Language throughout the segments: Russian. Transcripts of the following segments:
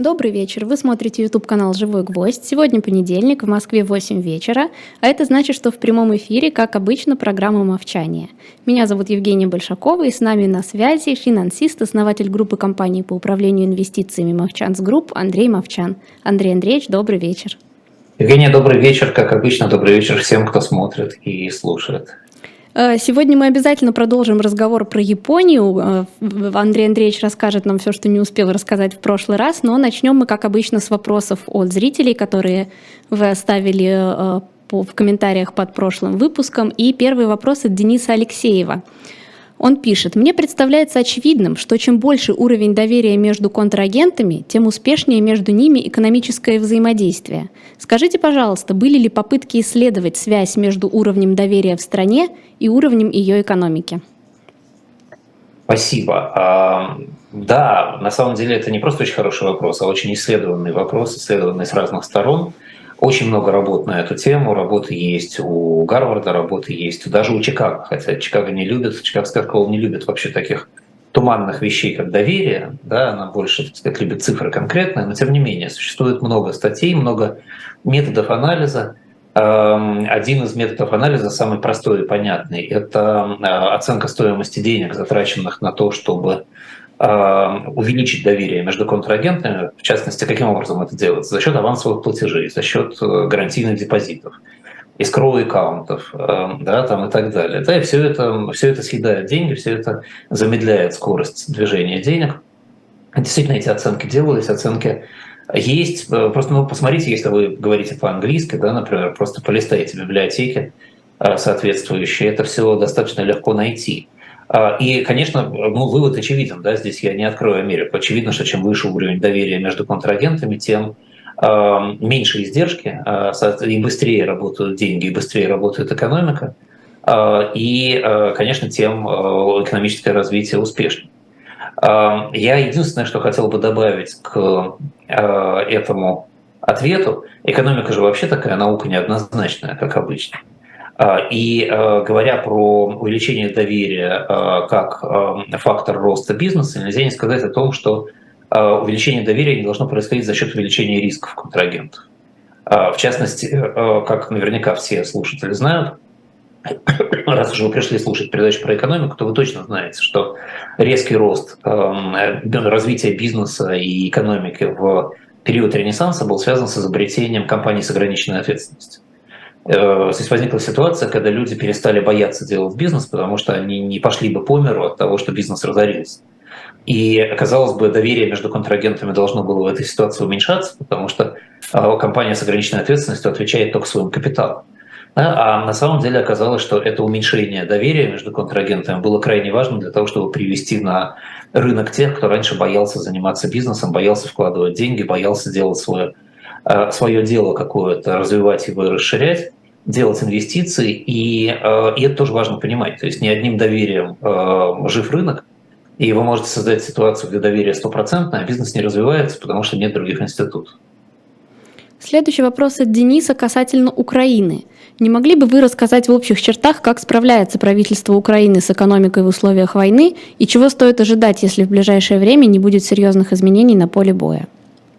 Добрый вечер. Вы смотрите YouTube-канал «Живой гвоздь». Сегодня понедельник, в Москве 8 вечера, а это значит, что в прямом эфире, как обычно, программа «Мовчание». Меня зовут Евгения Большакова, и с нами на связи финансист, основатель группы компаний по управлению инвестициями «Мовчанс Групп» Андрей Мовчан. Андрей Андреевич, добрый вечер. Евгения, добрый вечер. Как обычно, добрый вечер всем, кто смотрит и слушает. Сегодня мы обязательно продолжим разговор про Японию. Андрей Андреевич расскажет нам все, что не успел рассказать в прошлый раз, но начнем мы, как обычно, с вопросов от зрителей, которые вы оставили в комментариях под прошлым выпуском. И первый вопрос от Дениса Алексеева. Он пишет: «Мне представляется очевидным, что чем больше уровень доверия между контрагентами, тем успешнее между ними экономическое взаимодействие. Скажите, пожалуйста, были ли попытки исследовать связь между уровнем доверия в стране и уровнем ее экономики?» Спасибо. Да, на самом деле это не просто очень хороший вопрос, а очень исследованный вопрос, исследованный с разных сторон. Очень много работ на эту тему. Работы есть у Гарварда, работы есть даже у Чикаго. Хотя Чикаго не любит, Чикагская школа не любит вообще таких туманных вещей, как доверие. Да, она больше, так сказать, любит цифры конкретные, но тем не менее существует много статей, много методов анализа. Один из методов анализа, самый простой и понятный, это оценка стоимости денег, затраченных на то, чтобы увеличить доверие между контрагентами. В частности, каким образом это делается? За счет авансовых платежей, за счет гарантийных депозитов, эскроу аккаунтов, да, там и так далее. Да, и все это съедает деньги, все это замедляет скорость движения денег. Действительно, эти оценки делались, оценки есть. Просто посмотрите, если вы говорите по-английски, да, например, просто полистайте библиотеки соответствующие, это все достаточно легко найти. И, конечно, вывод очевиден, да, здесь я не открою Америку. Очевидно, что чем выше уровень доверия между контрагентами, тем меньше издержки, и быстрее работают деньги, и быстрее работает экономика, и, конечно, тем экономическое развитие успешнее. Я единственное, что хотел бы добавить к этому ответу: экономика же вообще такая наука неоднозначная, как обычно. И говоря про увеличение доверия как фактор роста бизнеса, нельзя не сказать о том, что увеличение доверия не должно происходить за счет увеличения рисков контрагентов. В частности, как наверняка все слушатели знают, раз уж вы пришли слушать передачу про экономику, то вы точно знаете, что резкий рост развития бизнеса и экономики в период Ренессанса был связан с изобретением компаний с ограниченной ответственностью. Здесь возникла ситуация, когда люди перестали бояться делать бизнес, потому что они не пошли бы по миру от того, что бизнес разорился. И, казалось бы, доверие между контрагентами должно было в этой ситуации уменьшаться, потому что компания с ограниченной ответственностью отвечает только своим капиталом. А на самом деле оказалось, что это уменьшение доверия между контрагентами было крайне важным для того, чтобы привести на рынок тех, кто раньше боялся заниматься бизнесом, боялся вкладывать деньги, боялся делать свое дело какое-то, развивать его и расширять, делать инвестиции, и это тоже важно понимать. То есть не одним доверием жив рынок, и вы можете создать ситуацию, где доверие стопроцентное, а бизнес не развивается, потому что нет других институтов. Следующий вопрос от Дениса касательно Украины. Не могли бы вы рассказать в общих чертах, как справляется правительство Украины с экономикой в условиях войны и чего стоит ожидать, если в ближайшее время не будет серьезных изменений на поле боя?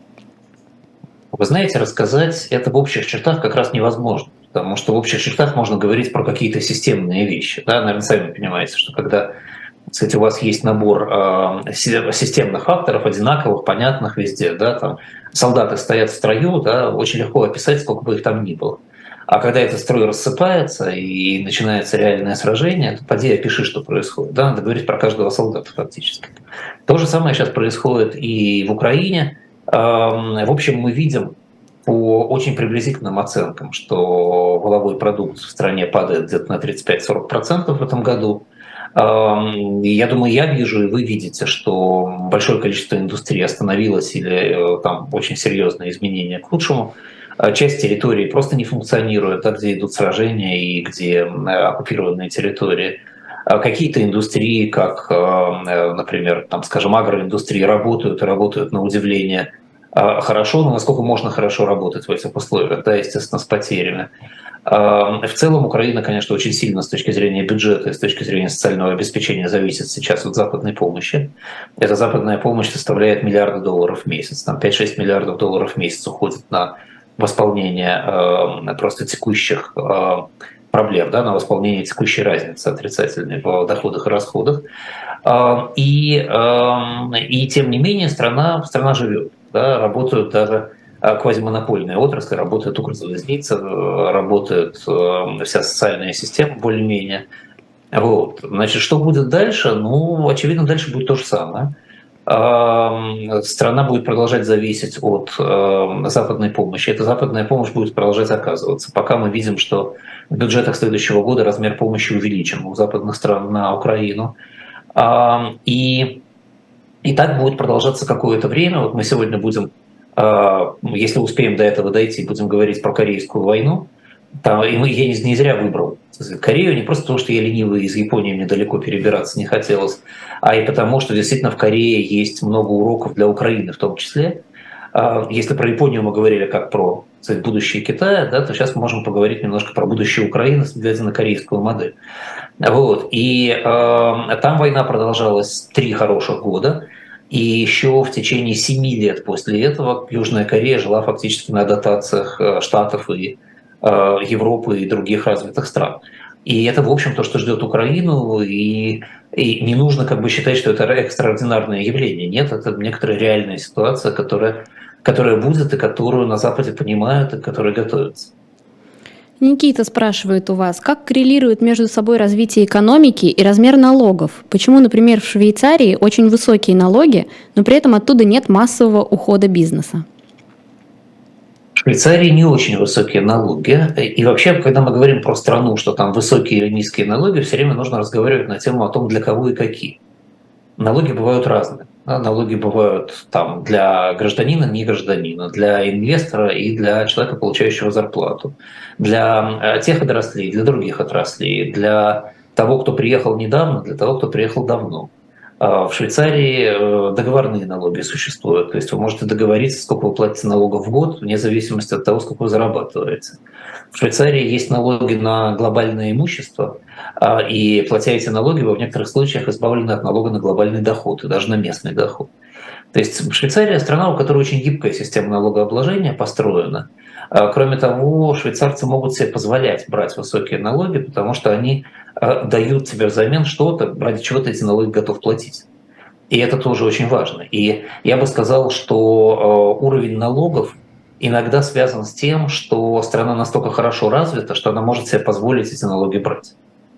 Вы знаете, рассказать это в общих чертах как раз невозможно, потому что в общих чертах можно говорить про какие-то системные вещи. Да? Наверное, сами понимаете, что когда, кстати, у вас есть набор системных факторов, одинаковых, понятных везде, да, там солдаты стоят в строю, да, очень легко описать, сколько бы их там ни было. А когда этот строй рассыпается и начинается реальное сражение, то поди опиши, что происходит. Да? Надо говорить про каждого солдата фактически. То же самое сейчас происходит и в Украине. В общем, мы видим по очень приблизительным оценкам, что валовой продукт в стране падает где-то на 35-40% в этом году. Я думаю, я вижу, и вы видите, что большое количество индустрий остановилось или там очень серьезные изменения к лучшему. Часть территории просто не функционирует, там, где идут сражения и где оккупированные территории. Какие-то индустрии, как, например, там, скажем, агроиндустрии, работают и работают на удивление хорошо, но насколько можно хорошо работать в этих условиях, да, естественно, с потерями. В целом Украина, конечно, очень сильно с точки зрения бюджета и с точки зрения социального обеспечения зависит сейчас от западной помощи. Эта западная помощь составляет миллиарды долларов в месяц. Там 5-6 миллиардов долларов в месяц уходит на восполнение просто текущих проблем, да, на восполнение текущей разницы отрицательной в доходах и расходах. И тем не менее страна живет, да, работают даже квазимонопольные отрасли, работает Укрзалезница, работает вся социальная система более-менее. Вот. Значит, что будет дальше? Ну, очевидно, дальше будет то же самое. Страна будет продолжать зависеть от западной помощи. Эта западная помощь будет продолжать оказываться. Пока мы видим, что в бюджетах следующего года размер помощи увеличен у западных стран на Украину. И так будет продолжаться какое-то время. Вот мы сегодня будем, если успеем до этого дойти, будем говорить про Корейскую войну. Там, я не зря выбрал Корею, не просто потому, что я ленивый, из Японии мне далеко перебираться не хотелось, а и потому, что действительно в Корее есть много уроков для Украины в том числе. Если про Японию мы говорили как про, кстати, будущее Китая, да, то сейчас мы можем поговорить немножко про будущее Украины, глядя на корейскую модель. Вот. И там война продолжалась 3 хороших года. И еще в течение 7 лет после этого Южная Корея жила фактически на дотациях Штатов и Европы и других развитых стран. И это, в общем, то, что ждет Украину, и не нужно как бы считать, что это экстраординарное явление. Нет, это некоторая реальная ситуация, которая будет, и которую на Западе понимают, и к которой готовятся. Никита спрашивает у вас, как коррелирует между собой развитие экономики и размер налогов? Почему, например, в Швейцарии очень высокие налоги, но при этом оттуда нет массового ухода бизнеса? В Швейцарии не очень высокие налоги. И вообще, когда мы говорим про страну, что там высокие или низкие налоги, все время нужно разговаривать на тему о том, для кого и какие. Налоги бывают разные. Налоги бывают там для гражданина, не гражданина, для инвестора и для человека, получающего зарплату, для тех отраслей, для других отраслей, для того, кто приехал недавно, для того, кто приехал давно. В Швейцарии договорные налоги существуют, то есть вы можете договориться, сколько вы платите налогов в год, вне зависимости от того, сколько вы зарабатываете. В Швейцарии есть налоги на глобальное имущество, и платя эти налоги, вы в некоторых случаях избавлены от налога на глобальный доход и даже на местный доход. То есть Швейцария – страна, у которой очень гибкая система налогообложения построена. Кроме того, швейцарцы могут себе позволять брать высокие налоги, потому что они дают тебе взамен что-то, ради чего ты эти налоги готов платить. И это тоже очень важно. И я бы сказал, что уровень налогов иногда связан с тем, что страна настолько хорошо развита, что она может себе позволить эти налоги брать.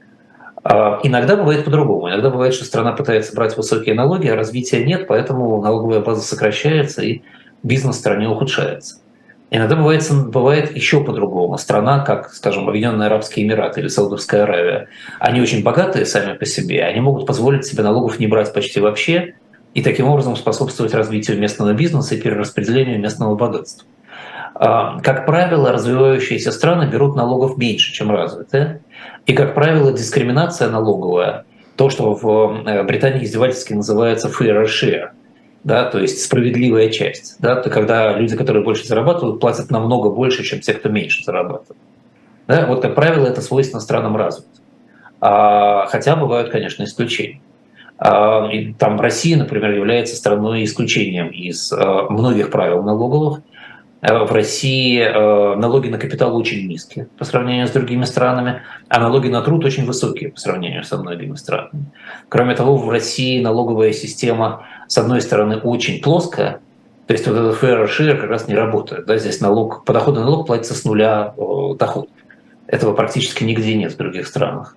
Иногда бывает по-другому. Иногда бывает, что страна пытается брать высокие налоги, а развития нет, поэтому налоговая база сокращается и бизнес в стране ухудшается. Иногда бывает еще по-другому. Страна, как, скажем, Объединенные Арабские Эмираты или Саудовская Аравия, они очень богатые сами по себе, они могут позволить себе налогов не брать почти вообще и таким образом способствовать развитию местного бизнеса и перераспределению местного богатства. Как правило, развивающиеся страны берут налогов меньше, чем развитые. И, как правило, дискриминация налоговая, то, что в Британии издевательски называется fair share, да, то есть справедливая часть. Да, то когда люди, которые больше зарабатывают, платят намного больше, чем те, кто меньше зарабатывает. Да, вот, как правило, это свойственно странам развитым. Хотя бывают, конечно, исключения. И там Россия, например, является страной исключением из многих правил налоговых. В России налоги на капитал очень низкие по сравнению с другими странами, а налоги на труд очень высокие по сравнению со многими странами. Кроме того, в России налоговая система, с одной стороны, очень плоская, то есть вот этот fair share как раз не работает. Да? Здесь подоходный налог платится с нуля дохода. Этого практически нигде нет в других странах.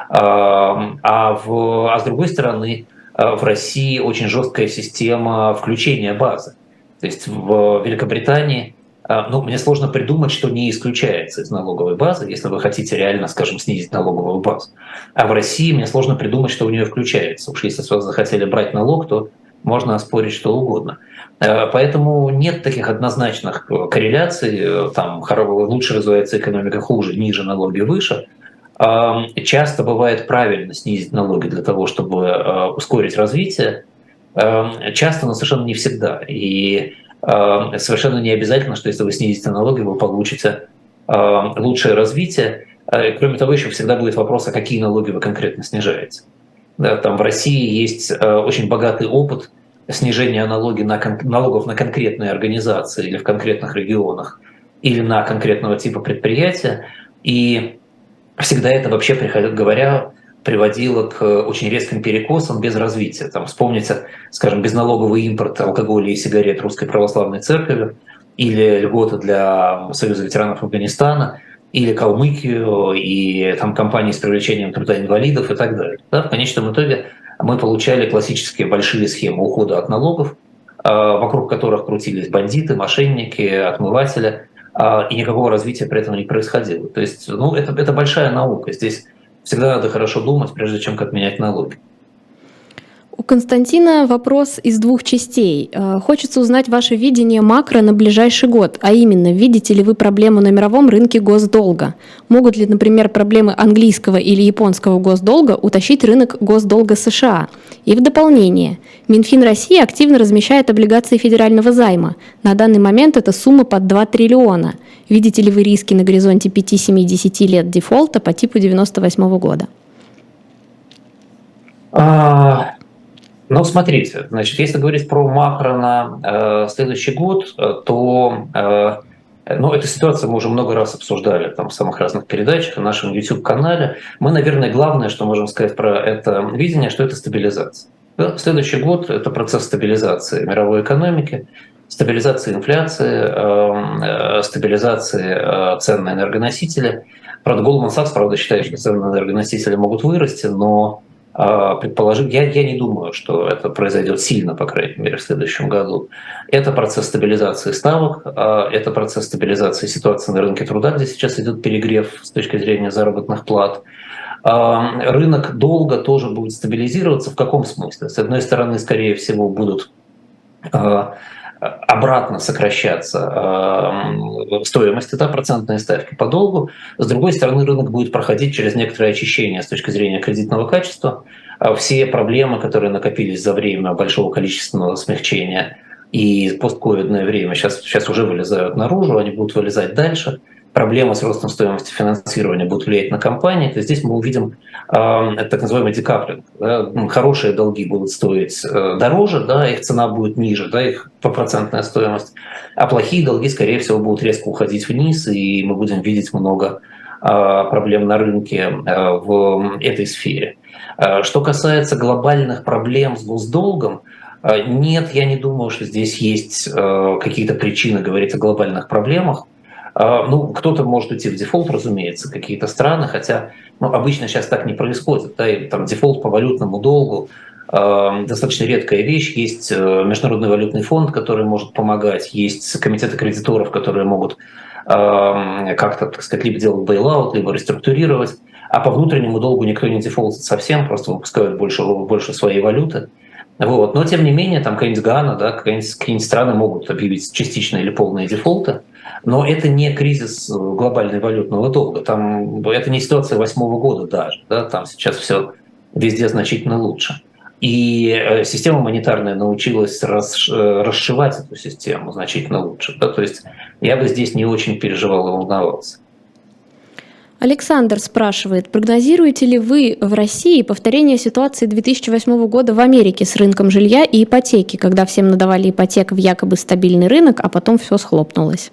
А с другой стороны, в России очень жесткая система включения базы. То есть в Великобритании, мне сложно придумать, что не исключается из налоговой базы, если вы хотите реально, скажем, снизить налоговую базу. А в России мне сложно придумать, что в нее включается. Уж если вы захотели брать налог, то можно оспорить что угодно. Поэтому нет таких однозначных корреляций, там лучше развивается экономика, хуже, ниже налоги, выше. Часто бывает правильно снизить налоги для того, чтобы ускорить развитие. Часто, но совершенно не всегда. И совершенно не обязательно, что если вы снизите налоги, вы получите лучшее развитие. Кроме того, еще всегда будет вопрос, а какие налоги вы конкретно снижаете. Да, там в России есть очень богатый опыт снижения налогов на конкретные организации или в конкретных регионах, или на конкретного типа предприятия. И всегда это вообще, говоря, приводило к очень резким перекосам без развития. Там, вспомните, скажем, безналоговый импорт алкоголя и сигарет Русской Православной Церкви, или льготы для Союза ветеранов Афганистана, или Калмыкию, и там компании с привлечением труда инвалидов и так далее. Да, в конечном итоге мы получали классические большие схемы ухода от налогов, вокруг которых крутились бандиты, мошенники, отмыватели, и никакого развития при этом не происходило. То есть, ну, это большая наука. Здесь всегда надо хорошо думать, прежде чем как менять налоги. У Константина вопрос из двух частей. Хочется узнать ваше видение макро на ближайший год, а именно, видите ли вы проблему на мировом рынке госдолга? Могут ли, например, проблемы английского или японского госдолга утащить рынок госдолга США? И в дополнение, Минфин России активно размещает облигации федерального займа. На данный момент это сумма под 2 триллиона. Видите ли вы риски на горизонте 5-7-10 лет дефолта по типу 98 года? Ну, смотрите, значит, если говорить про макро на следующий год, то эту ситуацию мы уже много раз обсуждали там, в самых разных передачах, на нашем YouTube-канале. Мы, наверное, главное, что можем сказать про это видение, что это стабилизация. Да? Следующий год – это процесс стабилизации мировой экономики, стабилизации инфляции, стабилизации цен на энергоносители. Правда, Goldman Sachs, правда, считает, что цены на энергоносители могут вырасти, но предположим, я не думаю, что это произойдет сильно, по крайней мере, в следующем году. Это процесс стабилизации ставок, это процесс стабилизации ситуации на рынке труда, где сейчас идет перегрев с точки зрения заработных плат. Рынок долга тоже будет стабилизироваться. В каком смысле? С одной стороны, скорее всего, будут обратно сокращаться стоимости, да, процентные ставки по долгу. С другой стороны, рынок будет проходить через некоторое очищение с точки зрения кредитного качества. Все проблемы, которые накопились за время большого количественного смягчения и постковидное время, сейчас уже вылезают наружу, они будут вылезать дальше. Проблемы с ростом стоимости финансирования будут влиять на компании, то здесь мы увидим так называемый декаплинг. Да? Хорошие долги будут стоить дороже, да, их цена будет ниже, да, их процентная стоимость, а плохие долги, скорее всего, будут резко уходить вниз, и мы будем видеть много проблем на рынке в этой сфере. Что касается глобальных проблем с госдолгом, нет, я не думаю, что здесь есть какие-то причины говорить о глобальных проблемах. Ну, кто-то может уйти в дефолт, разумеется, какие-то страны, хотя обычно сейчас так не происходит. Да, и там дефолт по валютному долгу достаточно редкая вещь. Есть Международный валютный фонд, который может помогать, есть комитеты кредиторов, которые могут как-то, так сказать, либо делать бейлаут, либо реструктурировать. А по внутреннему долгу никто не дефолтит совсем, просто выпускают больше своей валюты. Вот. Но, тем не менее, там какая-нибудь Гана, да, какие-нибудь страны могут объявить частичные или полные дефолты. Но это не кризис глобального валютного долга. Там, это не ситуация 2008 года даже. Да, там сейчас все везде значительно лучше. И система монетарная научилась расшивать эту систему значительно лучше. Да, то есть я бы здесь не очень переживал и волновался. Александр спрашивает, прогнозируете ли вы в России повторение ситуации 2008 года в Америке с рынком жилья и ипотеки, когда всем надавали ипотек в якобы стабильный рынок, а потом все схлопнулось?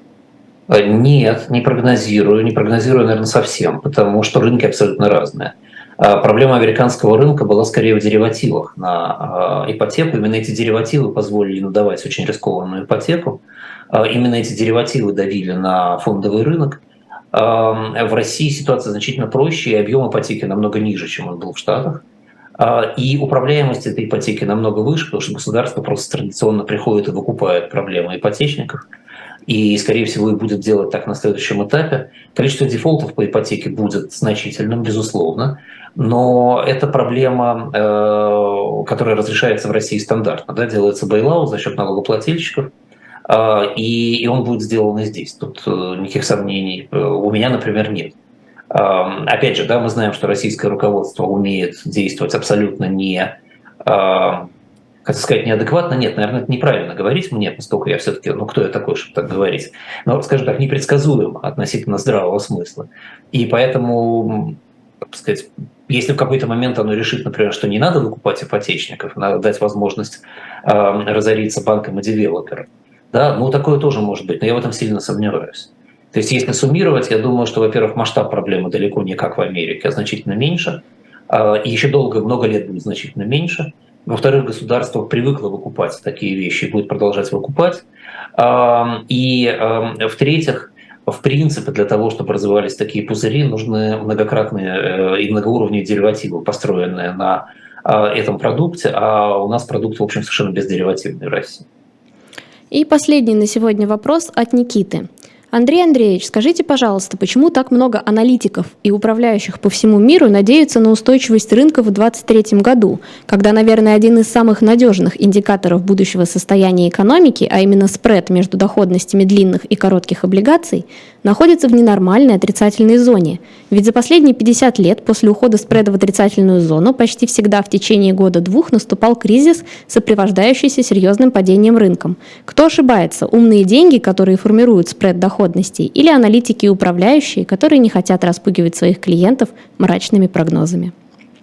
Нет, не прогнозирую, наверное, совсем, потому что рынки абсолютно разные. Проблема американского рынка была скорее в деривативах на ипотеку. Именно эти деривативы позволили надавать очень рискованную ипотеку. Именно эти деривативы давили на фондовый рынок. В России ситуация значительно проще, и объем ипотеки намного ниже, чем он был в Штатах. И управляемость этой ипотеки намного выше, потому что государство просто традиционно приходит и выкупает проблемы ипотечников. И, скорее всего, и будет делать так на следующем этапе. Количество дефолтов по ипотеке будет значительным, безусловно, но это проблема, которая разрешается в России стандартно. Да? Делается бейлаут за счет налогоплательщиков, и он будет сделан и здесь. Тут никаких сомнений у меня, например, нет. Опять же, да, мы знаем, что российское руководство умеет действовать абсолютно не Хотел сказать неадекватно, нет, наверное, это неправильно говорить мне, поскольку я все-таки, кто я такой, чтобы так говорить, но, скажем так, непредсказуем относительно здравого смысла. И поэтому, так сказать, если в какой-то момент оно решит, например, что не надо выкупать ипотечников, надо дать возможность разориться банкам и девелоперам, да, такое тоже может быть, но я в этом сильно сомневаюсь. То есть если суммировать, я думаю, что, во-первых, масштаб проблемы далеко не как в Америке, а значительно меньше, и еще много лет будет значительно меньше. Во-вторых, государство привыкло выкупать такие вещи и будет продолжать выкупать. И в-третьих, в принципе, для того, чтобы развивались такие пузыри, нужны многократные и многоуровневые деривативы, построенные на этом продукте, а у нас продукт, в общем, совершенно бездеривативный в России. И последний на сегодня вопрос от Никиты. Андрей Андреевич, скажите, пожалуйста, почему так много аналитиков и управляющих по всему миру надеются на устойчивость рынка в 2023 году, когда, наверное, один из самых надежных индикаторов будущего состояния экономики, а именно спред между доходностями длинных и коротких облигаций, находится в ненормальной отрицательной зоне? Ведь за последние 50 лет после ухода спреда в отрицательную зону почти всегда в течение года-двух наступал кризис, сопровождающийся серьезным падением рынком. Кто ошибается? Умные деньги, которые формируют спред доходностей, или аналитики и управляющие, которые не хотят распугивать своих клиентов мрачными прогнозами?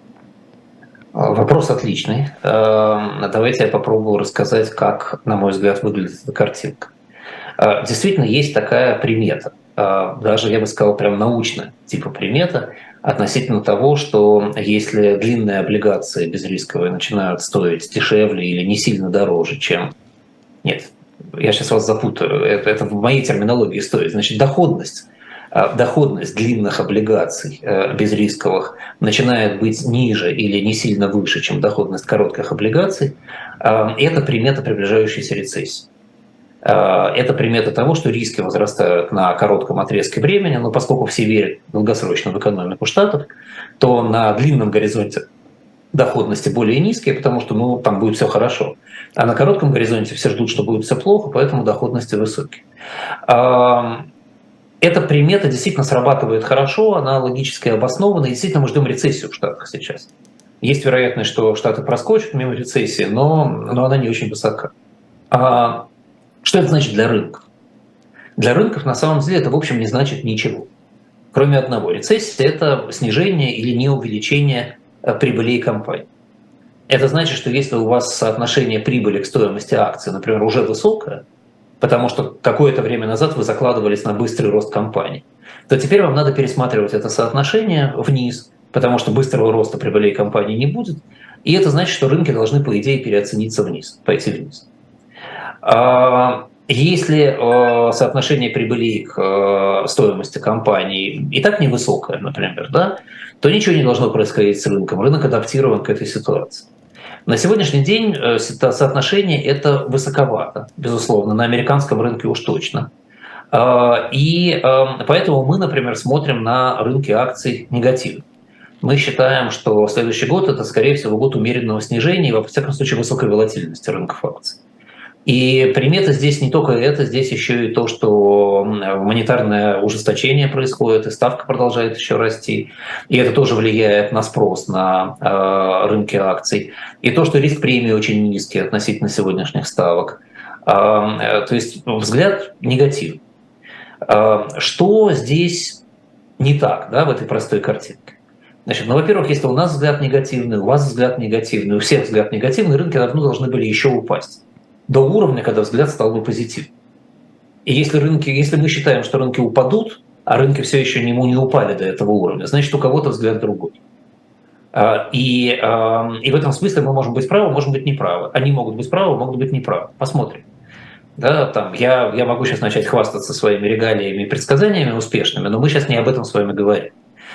Вопрос отличный. Давайте я попробую рассказать, как, на мой взгляд, выглядит эта картинка. Действительно, есть такая примета, даже, я бы сказал, прям научная типа примета относительно того, что если длинные облигации безрисковые начинают стоить дешевле или не сильно дороже, чем... Нет, я сейчас вас запутаю, это в моей терминологии стоит. Значит, доходность длинных облигаций безрисковых начинает быть ниже или не сильно выше, чем доходность коротких облигаций, это примета приближающейся рецессии. Это примета того, что риски возрастают на коротком отрезке времени, но поскольку все верят долгосрочно в экономику Штатов, то на длинном горизонте доходности более низкие, потому что там будет все хорошо. А на коротком горизонте все ждут, что будет все плохо, поэтому доходности высокие. Эта примета действительно срабатывает хорошо, она логически обоснована, и действительно мы ждем рецессию в Штатах сейчас. Есть вероятность, что Штаты проскочат мимо рецессии, но она не очень высока. Что это значит для рынков? Для рынков на самом деле это в общем не значит ничего. Кроме одного. Рецессия – это снижение или неувеличение прибылей компаний. Это значит, что если у вас соотношение прибыли к стоимости акций, например, уже высокое, потому что какое-то время назад вы закладывались на быстрый рост компании, то теперь вам надо пересматривать это соотношение вниз, потому что быстрого роста прибылей компании не будет. И это значит, что рынки должны, по идее, переоцениться вниз, пойти вниз. Если соотношение прибыли к стоимости компании и так невысокое, например, то ничего не должно происходить с рынком. Рынок адаптирован к этой ситуации. На сегодняшний день соотношение это высоковато, безусловно, на американском рынке уж точно. И поэтому мы, например, смотрим на рынки акций негативно. Мы считаем, что следующий год это, скорее всего, год умеренного снижения и, во всяком случае, высокой волатильности рынков акций. И примета здесь не только это, здесь еще и то, что монетарное ужесточение происходит, и ставка продолжает еще расти, и это тоже влияет на спрос на рынки акций, и то, что риск премии очень низкий относительно сегодняшних ставок. То есть взгляд негативный. Что здесь не так, в этой простой картинке? Значит, во-первых, если у нас взгляд негативный, у вас взгляд негативный, у всех взгляд негативный, рынки давно должны были еще упасть до уровня, когда взгляд стал бы позитивным. И если мы считаем, что рынки упадут, а рынки все еще не упали до этого уровня, значит, у кого-то взгляд другой. И в этом смысле мы можем быть правы, можем быть неправы. Они могут быть правы, могут быть неправы. Посмотрим. Я могу сейчас начать хвастаться своими регалиями и предсказаниями успешными, но мы сейчас не об этом с вами говорим.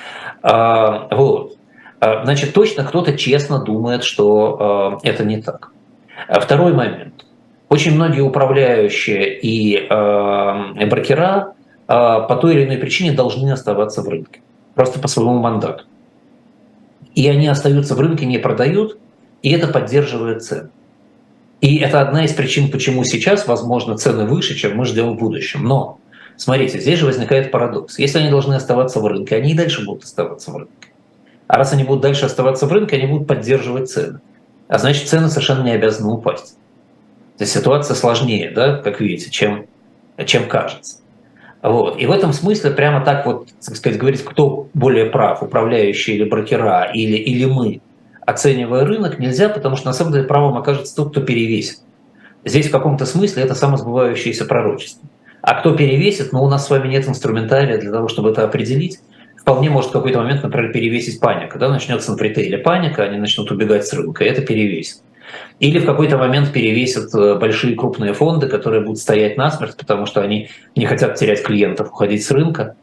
Значит, точно кто-то честно думает, что это не так. Второй момент. Очень многие управляющие и брокера по той или иной причине должны оставаться в рынке. Просто по своему мандату. И они остаются в рынке, не продают, и это поддерживает цены. И это одна из причин, почему сейчас, возможно, цены выше, чем мы ждем в будущем. Но, смотрите, здесь же возникает парадокс. Если они должны оставаться в рынке, они и дальше будут оставаться в рынке. А раз они будут дальше оставаться в рынке, они будут поддерживать цены. а значит, цены совершенно не обязаны упасть. То есть ситуация сложнее, да, как видите, чем кажется. Вот. И в этом смысле прямо так вот, так сказать, говорить, кто более прав, управляющие или брокера, или мы, оценивая рынок, нельзя, потому что на самом деле правым окажется тот, кто перевесит. Здесь в каком-то смысле это самосбывающееся пророчество. А кто перевесит, у нас с вами нет инструментария для того, чтобы это определить. Вполне может в какой-то момент, например, перевесить паника. Да? Начнется на ритейле паника, они начнут убегать с рынка, и это перевесит. Или в какой-то момент перевесят большие крупные фонды, которые будут стоять насмерть, потому что они не хотят терять клиентов, уходить с рынка,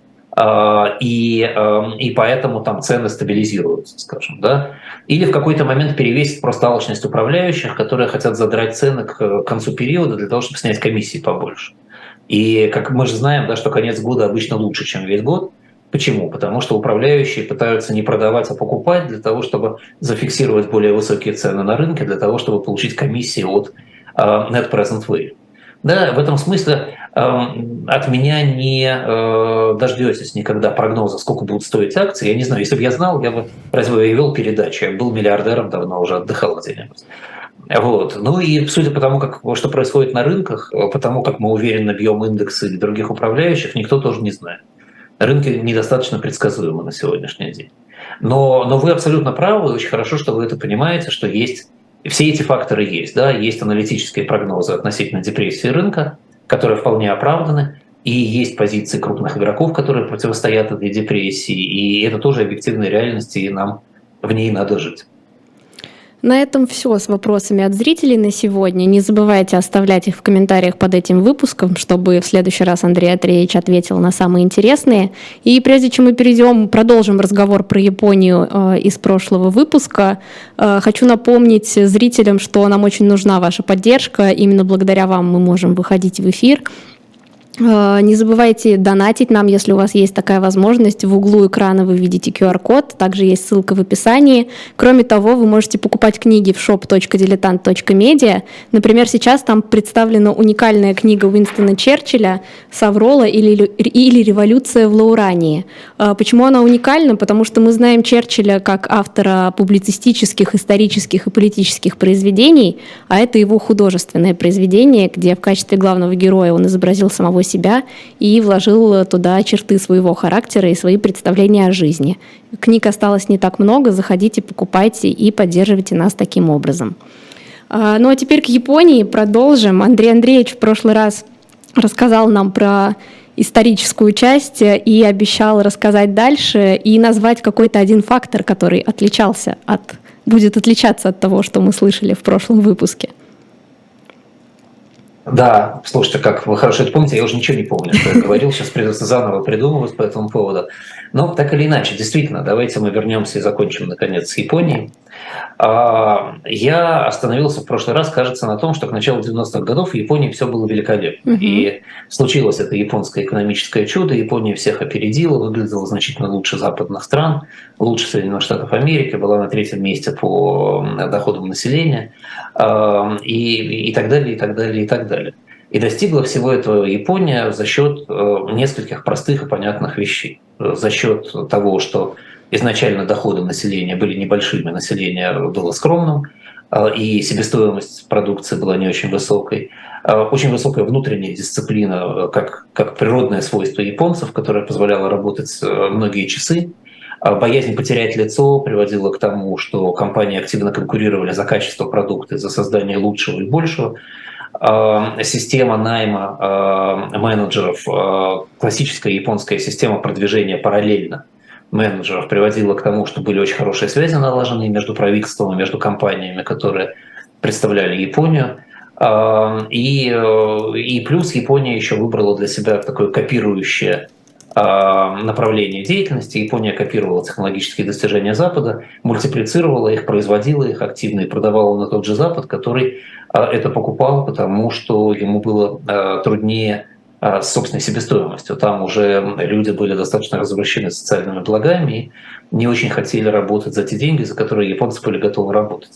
и поэтому там цены стабилизируются, скажем. Да? Или в какой-то момент перевесит просто алчность управляющих, которые хотят задрать цены к концу периода для того, чтобы снять комиссии побольше. И как мы же знаем, да, что конец года обычно лучше, чем весь год. Почему? Потому что управляющие пытаются не продавать, а покупать для того, чтобы зафиксировать более высокие цены на рынке, для того, чтобы получить комиссии от Net Present Value. Да, в этом смысле от меня не дождетесь никогда прогноза, сколько будут стоить акции. Я не знаю, если бы я знал, я бы разве вел передачу. Я был миллиардером, давно уже отдыхал где-нибудь. Вот. Ну и судя по тому, что происходит на рынках, потому как мы уверенно бьем индексы или других управляющих, никто тоже не знает. Рынки недостаточно предсказуемы на сегодняшний день. Но вы абсолютно правы, очень хорошо, что вы это понимаете, что есть все эти факторы есть. Да? Есть аналитические прогнозы относительно депрессии рынка, которые вполне оправданы, и есть позиции крупных игроков, которые противостоят этой депрессии, и это тоже объективная реальность, и нам в ней надо жить. На этом все с вопросами от зрителей на сегодня. Не забывайте оставлять их в комментариях под этим выпуском, чтобы в следующий раз Андрей Андреевич ответил на самые интересные. И прежде чем мы продолжим разговор про Японию из прошлого выпуска, хочу напомнить зрителям, что нам очень нужна ваша поддержка. Именно благодаря вам мы можем выходить в эфир. Не забывайте донатить нам, если у вас есть такая возможность. В углу экрана вы видите QR-код, также есть ссылка в описании. Кроме того, вы можете покупать книги в shop.diletant.media. Например, сейчас там представлена уникальная книга Уинстона Черчилля «Саврола» или «Революция в Лаурании». Почему она уникальна? Потому что мы знаем Черчилля как автора публицистических, исторических и политических произведений, а это его художественное произведение, где в качестве главного героя он изобразил самого себя и вложил туда черты своего характера и свои представления о жизни. Книг осталось не так много, заходите, покупайте и поддерживайте нас таким образом. Ну а теперь к Японии продолжим. Андрей Андреевич в прошлый раз рассказал нам про историческую часть и обещал рассказать дальше и назвать какой-то один фактор, который будет отличаться от того, что мы слышали в прошлом выпуске. Да, слушайте, как вы хорошо это помните, я уже ничего не помню, что я говорил, сейчас придется заново придумывать по этому поводу. Но так или иначе, действительно, давайте мы вернемся и закончим, наконец, с Японией. Я остановился в прошлый раз, кажется, на том, что к началу 90-х годов в Японии все было великолепно. И случилось это японское экономическое чудо, Япония всех опередила, выглядела значительно лучше западных стран, лучше Соединенных Штатов Америки, была на 3-м месте по доходам населения, и так далее, и так далее, и так далее. И достигла всего этого Япония за счет нескольких простых и понятных вещей. За счет того, что изначально доходы населения были небольшими, население было скромным, и себестоимость продукции была не очень высокой. Очень высокая внутренняя дисциплина, как природное свойство японцев, которое позволяло работать многие часы. Боязнь потерять лицо приводила к тому, что компании активно конкурировали за качество продукта, за создание лучшего и большего. Система найма менеджеров, классическая японская система продвижения параллельно менеджеров приводила к тому, что были очень хорошие связи налажены между правительством и между компаниями, которые представляли Японию. И плюс Япония еще выбрала для себя такое копирующее направление деятельности. Япония копировала технологические достижения Запада, мультиплицировала их, производила их активно и продавала на тот же Запад, который это покупал, потому что ему было труднее с собственной себестоимостью. Там уже люди были достаточно развращены социальными благами и не очень хотели работать за те деньги, за которые японцы были готовы работать.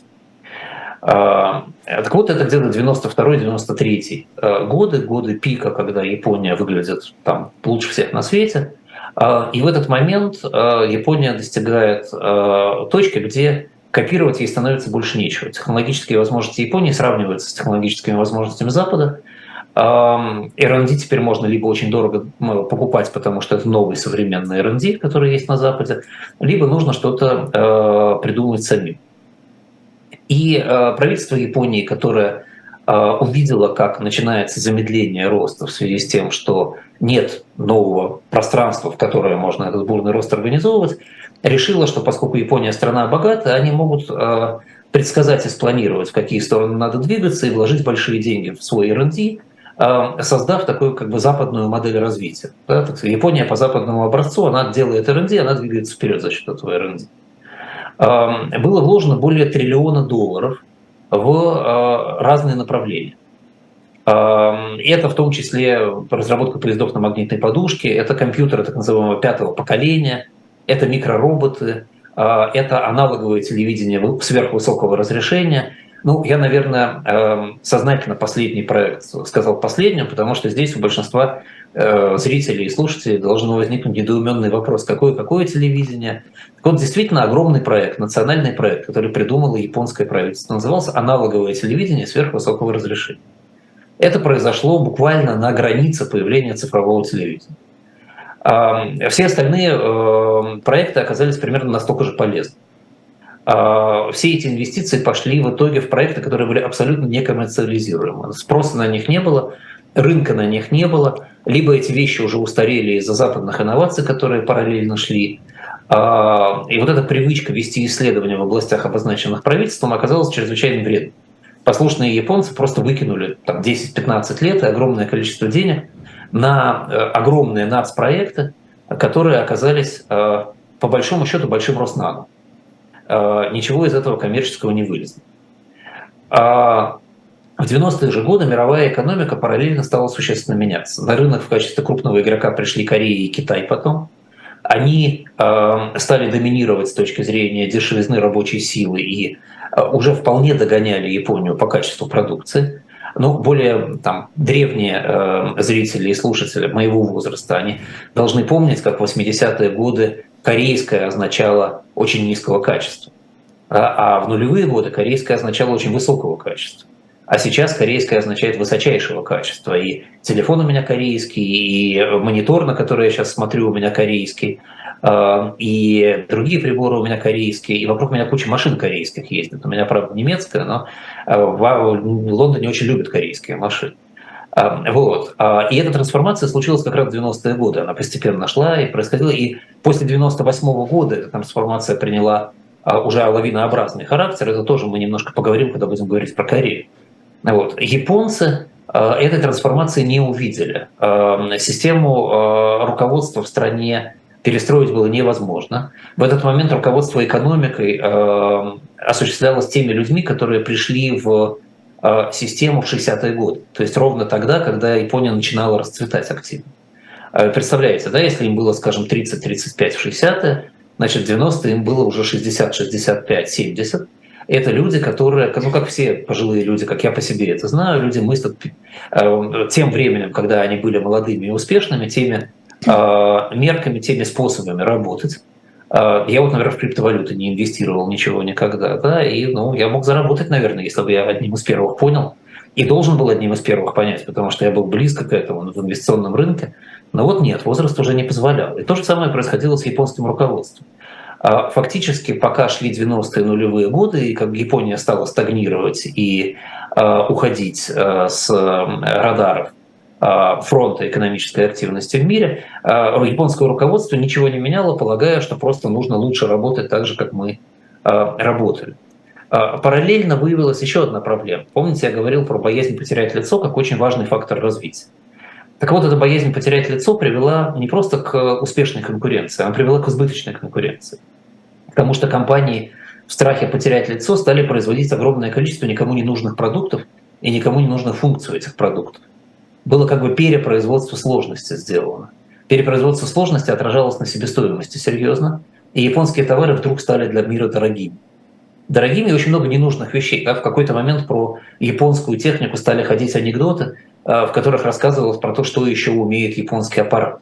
Так вот, это где-то 92-93 годы пика, когда Япония выглядит там лучше всех на свете. И в этот момент Япония достигает точки, где копировать ей становится больше нечего. Технологические возможности Японии сравниваются с технологическими возможностями Запада. R&D теперь можно либо очень дорого покупать, потому что это новый современный R&D, который есть на Западе, либо нужно что-то придумать самим. И правительство Японии, которое увидело, как начинается замедление роста в связи с тем, что нет нового пространства, в которое можно этот бурный рост организовывать, решило, что поскольку Япония страна богатая, они могут предсказать и спланировать, в какие стороны надо двигаться, и вложить большие деньги в свой R&D, создав такую как бы западную модель развития. Да? Япония по западному образцу, она делает R&D, она двигается вперед за счет этого R&D. Было вложено более $1 триллиона в разные направления. Это в том числе разработка поездов на магнитной подушке, это компьютеры так называемого 5-го поколения, это микророботы, это аналоговое телевидение сверхвысокого разрешения. Ну, я, наверное, сознательно последний проект сказал последним, потому что здесь у большинства зрителей и слушателей должен возникнуть недоуменный вопрос, какое телевидение. Так вот, действительно огромный проект, национальный проект, который придумало японское правительство, назывался «Аналоговое телевидение сверхвысокого разрешения». Это произошло буквально на границе появления цифрового телевидения. Все остальные проекты оказались примерно настолько же полезны. Все эти инвестиции пошли в итоге в проекты, которые были абсолютно некоммерциализируемы. Спроса на них не было, рынка на них не было, либо эти вещи уже устарели из-за западных инноваций, которые параллельно шли. И вот эта привычка вести исследования в областях, обозначенных правительством, оказалась чрезвычайно вредной. Послушные японцы просто выкинули там, 10-15 лет и огромное количество денег на огромные нацпроекты, которые оказались, по большому счету, большим Роснано. Ничего из этого коммерческого не вылезло. В 90-е же годы мировая экономика параллельно стала существенно меняться. На рынок в качестве крупного игрока пришли Корея и Китай потом. Они стали доминировать с точки зрения дешевизны рабочей силы и уже вполне догоняли Японию по качеству продукции. Но более древние зрители и слушатели моего возраста, они должны помнить, как в 80-е годы корейское означало очень низкого качества, а в нулевые годы корейское означало очень высокого качества. А сейчас корейское означает высочайшего качества. И телефон у меня корейский, и монитор, на который я сейчас смотрю, у меня корейский, и другие приборы у меня корейские, и вокруг меня куча машин корейских ездит. У меня, правда, немецкая, но в Лондоне очень любят корейские машины. Вот. И эта трансформация случилась как раз в 90-е годы. Она постепенно шла и происходила. И после 98-го года эта трансформация приняла уже лавинообразный характер. Это тоже мы немножко поговорим, когда будем говорить про Корею. Вот. Японцы этой трансформации не увидели. Систему руководства в стране перестроить было невозможно. В этот момент руководство экономикой осуществлялось теми людьми, которые пришли в систему в 60-е годы. То есть ровно тогда, когда Япония начинала расцветать активно. Представляете, да, если им было, скажем, 30-35 в 60-е, значит, в 90-е им было уже 60, 65, 70. Это люди, которые, ну, как все пожилые люди, как я по себе это знаю, люди мыслят тем временем, когда они были молодыми и успешными, теми мерками, теми способами работать. Я вот, наверное, в криптовалюты не инвестировал ничего никогда, да, и я мог заработать, наверное, если бы я одним из первых понял, и должен был одним из первых понять, потому что я был близко к этому в инвестиционном рынке, но вот нет, возраст уже не позволял. И то же самое происходило с японским руководством. Фактически, пока шли 90-е нулевые годы, и как Япония стала стагнировать и уходить с радаров фронта экономической активности в мире, японское руководство ничего не меняло, полагая, что просто нужно лучше работать так же, как мы работали. Параллельно выявилась еще одна проблема. Помните, я говорил про боязнь потерять лицо как очень важный фактор развития. Так вот, эта боязнь потерять лицо привела не просто к успешной конкуренции, она привела к избыточной конкуренции. Потому что компании в страхе потерять лицо стали производить огромное количество никому не нужных продуктов и никому не нужных функций этих продуктов. Было как бы перепроизводство сложности сделано. Перепроизводство сложности отражалось на себестоимости серьезно, и японские товары вдруг стали для мира дорогими. Дорогими и очень много ненужных вещей. Да? В какой-то момент про японскую технику стали ходить анекдоты, в которых рассказывалось про то, что еще умеет японский аппарат.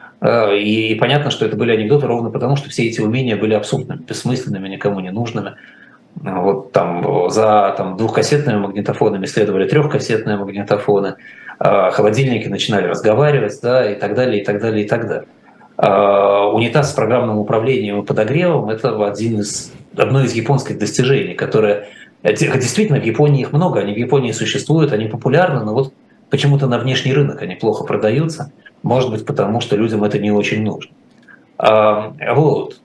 И понятно, что это были анекдоты ровно потому, что все эти умения были абсурдными, бессмысленными, никому не нужными. Вот там за двухкассетными магнитофонами следовали трехкассетные магнитофоны, холодильники начинали разговаривать, да, и так далее, и так далее, и так далее. Унитаз с программным управлением и подогревом – это одно из японских достижений, которое действительно в Японии их много, они в Японии существуют, они популярны, но вот почему-то на внешний рынок они плохо продаются, может быть, потому что людям это не очень нужно. Вот.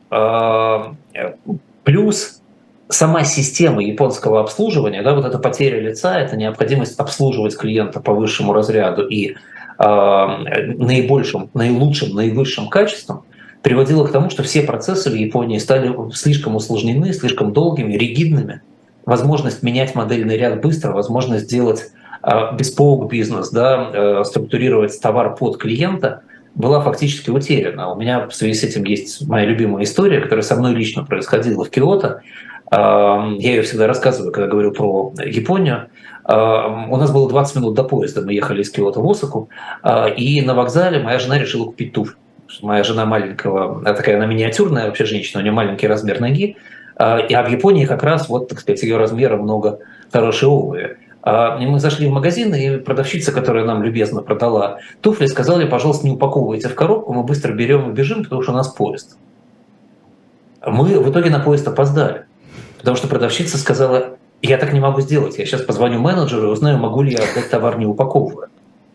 Плюс сама система японского обслуживания, да, вот эта потеря лица, это необходимость обслуживать клиента по высшему разряду и наилучшим, наивысшим качеством, приводило к тому, что все процессы в Японии стали слишком усложнены, слишком долгими, ригидными. Возможность менять модельный ряд быстро, возможность сделать bespoke бизнес, да, структурировать товар под клиента была фактически утеряна. У меня в связи с этим есть моя любимая история, которая со мной лично происходила в Киото. Я ее всегда рассказываю, когда говорю про Японию. У нас было 20 минут до поезда, мы ехали из Киото в Осаку, и на вокзале моя жена решила купить туфли. Моя жена такая она миниатюрная вообще женщина, у нее маленький размер ноги, а в Японии как раз, вот, так сказать, ее размера много хорошей обуви. И мы зашли в магазин, и продавщица, которая нам любезно продала туфли, сказали: пожалуйста, не упаковывайте в коробку, мы быстро берем и бежим, потому что у нас поезд. Мы в итоге на поезд опоздали, потому что продавщица сказала: я так не могу сделать, я сейчас позвоню менеджеру и узнаю, могу ли я отдать товар не упаковывая.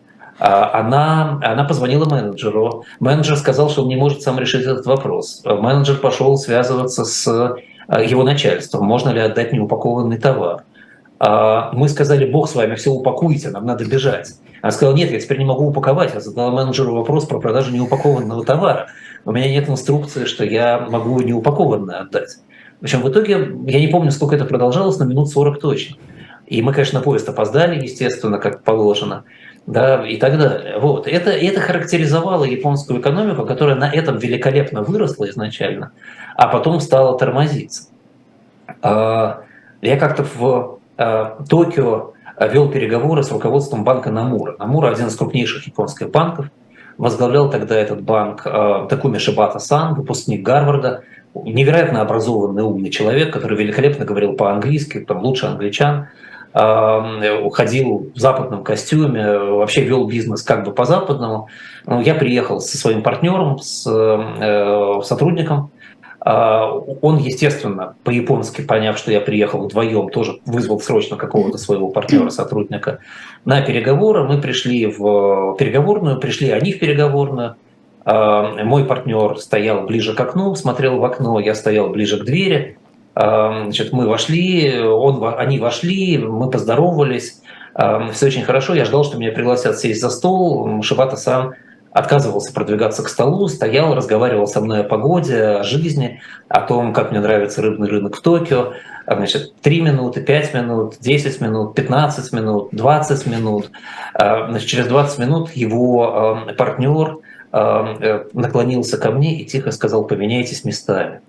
Она позвонила менеджеру, менеджер сказал, что он не может сам решить этот вопрос. Менеджер пошел связываться с его начальством, можно ли отдать неупакованный товар. Мы сказали: бог с вами, все упакуйте, нам надо бежать. Она сказала: нет, я теперь не могу упаковать. Я задала менеджеру вопрос про продажу неупакованного товара. У меня нет инструкции, что я могу неупакованное отдать. В общем, в итоге, я не помню, сколько это продолжалось, но минут 40 точно. И мы, конечно, на поезд опоздали, естественно, как положено, да, и так далее. Вот. Это характеризовало японскую экономику, которая на этом великолепно выросла изначально, а потом стала тормозиться. Я как-то в Токио вел переговоры с руководством банка Намура. Намура – один из крупнейших японских банков. Возглавлял тогда этот банк Такуми Шибата-сан, выпускник Гарварда, невероятно образованный, умный человек, который великолепно говорил по-английски, там, лучше англичан, ходил в западном костюме, вообще вел бизнес как бы по-западному. Я приехал со своим партнером, с сотрудником. Он, естественно, по-японски, поняв, что я приехал вдвоем, тоже вызвал срочно какого-то своего партнера, сотрудника на переговоры. Мы пришли в переговорную, пришли они в переговорную. Мой партнер стоял ближе к окну, смотрел в окно, я стоял ближе к двери. Значит, мы вошли, они вошли, мы поздоровались, все очень хорошо. Я ждал, что меня пригласят сесть за стол. Шибата-сан отказывался продвигаться к столу, стоял, разговаривал со мной о погоде, о жизни, о том, как мне нравится рыбный рынок в Токио. Значит, 3 минуты, 5 минут, 10 минут, 15 минут, 20 минут. Значит, через 20 минут его партнер наклонился ко мне и тихо сказал: поменяйтесь местами.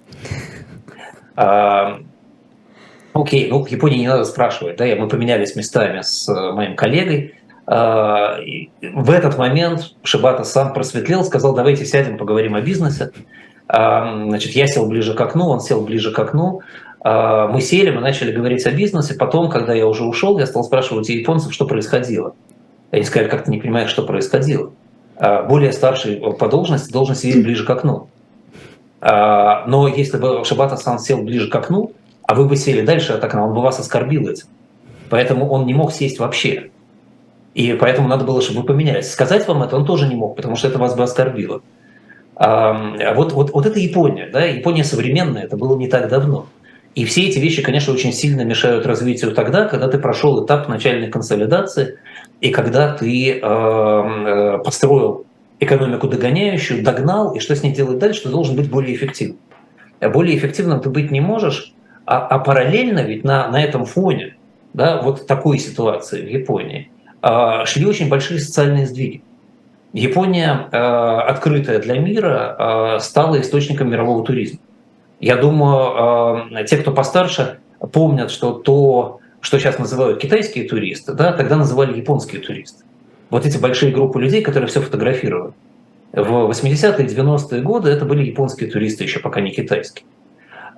Окей, ну в Японии не надо спрашивать, да, мы поменялись местами с моим коллегой. В этот момент Шибата-сан просветлел, сказал: давайте сядем, поговорим о бизнесе. Значит, я сел ближе к окну, он сел ближе к окну. Мы сели, мы начали говорить о бизнесе. Потом, когда я уже ушел, я стал спрашивать у японцев, что происходило. Они сказали: как ты не понимаешь, что происходило? Более старший по должности должен сидеть ближе к окну. Но если бы Шибата-сан сел ближе к окну, а вы бы сели дальше от окна, он бы вас оскорбил этим. Поэтому он не мог сесть вообще. И поэтому надо было, чтобы вы поменялись. Сказать вам это он тоже не мог, потому что это вас бы оскорбило. Вот это Япония. Да? Япония современная, это было не так давно. И все эти вещи, конечно, очень сильно мешают развитию тогда, когда ты прошел этап начальной консолидации, и когда ты построил экономику догоняющую, догнал, и что с ней делать дальше, ты должен быть более эффективным. Более эффективным ты быть не можешь, а параллельно ведь на этом фоне, да, вот такой ситуации в Японии, шли очень большие социальные сдвиги. Япония, открытая для мира, стала источником мирового туризма. Я думаю, те, кто постарше, помнят, что то, что сейчас называют китайские туристы, да, тогда называли японские туристы. Вот эти большие группы людей, которые все фотографировали. В 80-е и 90-е годы это были японские туристы, еще пока не китайские.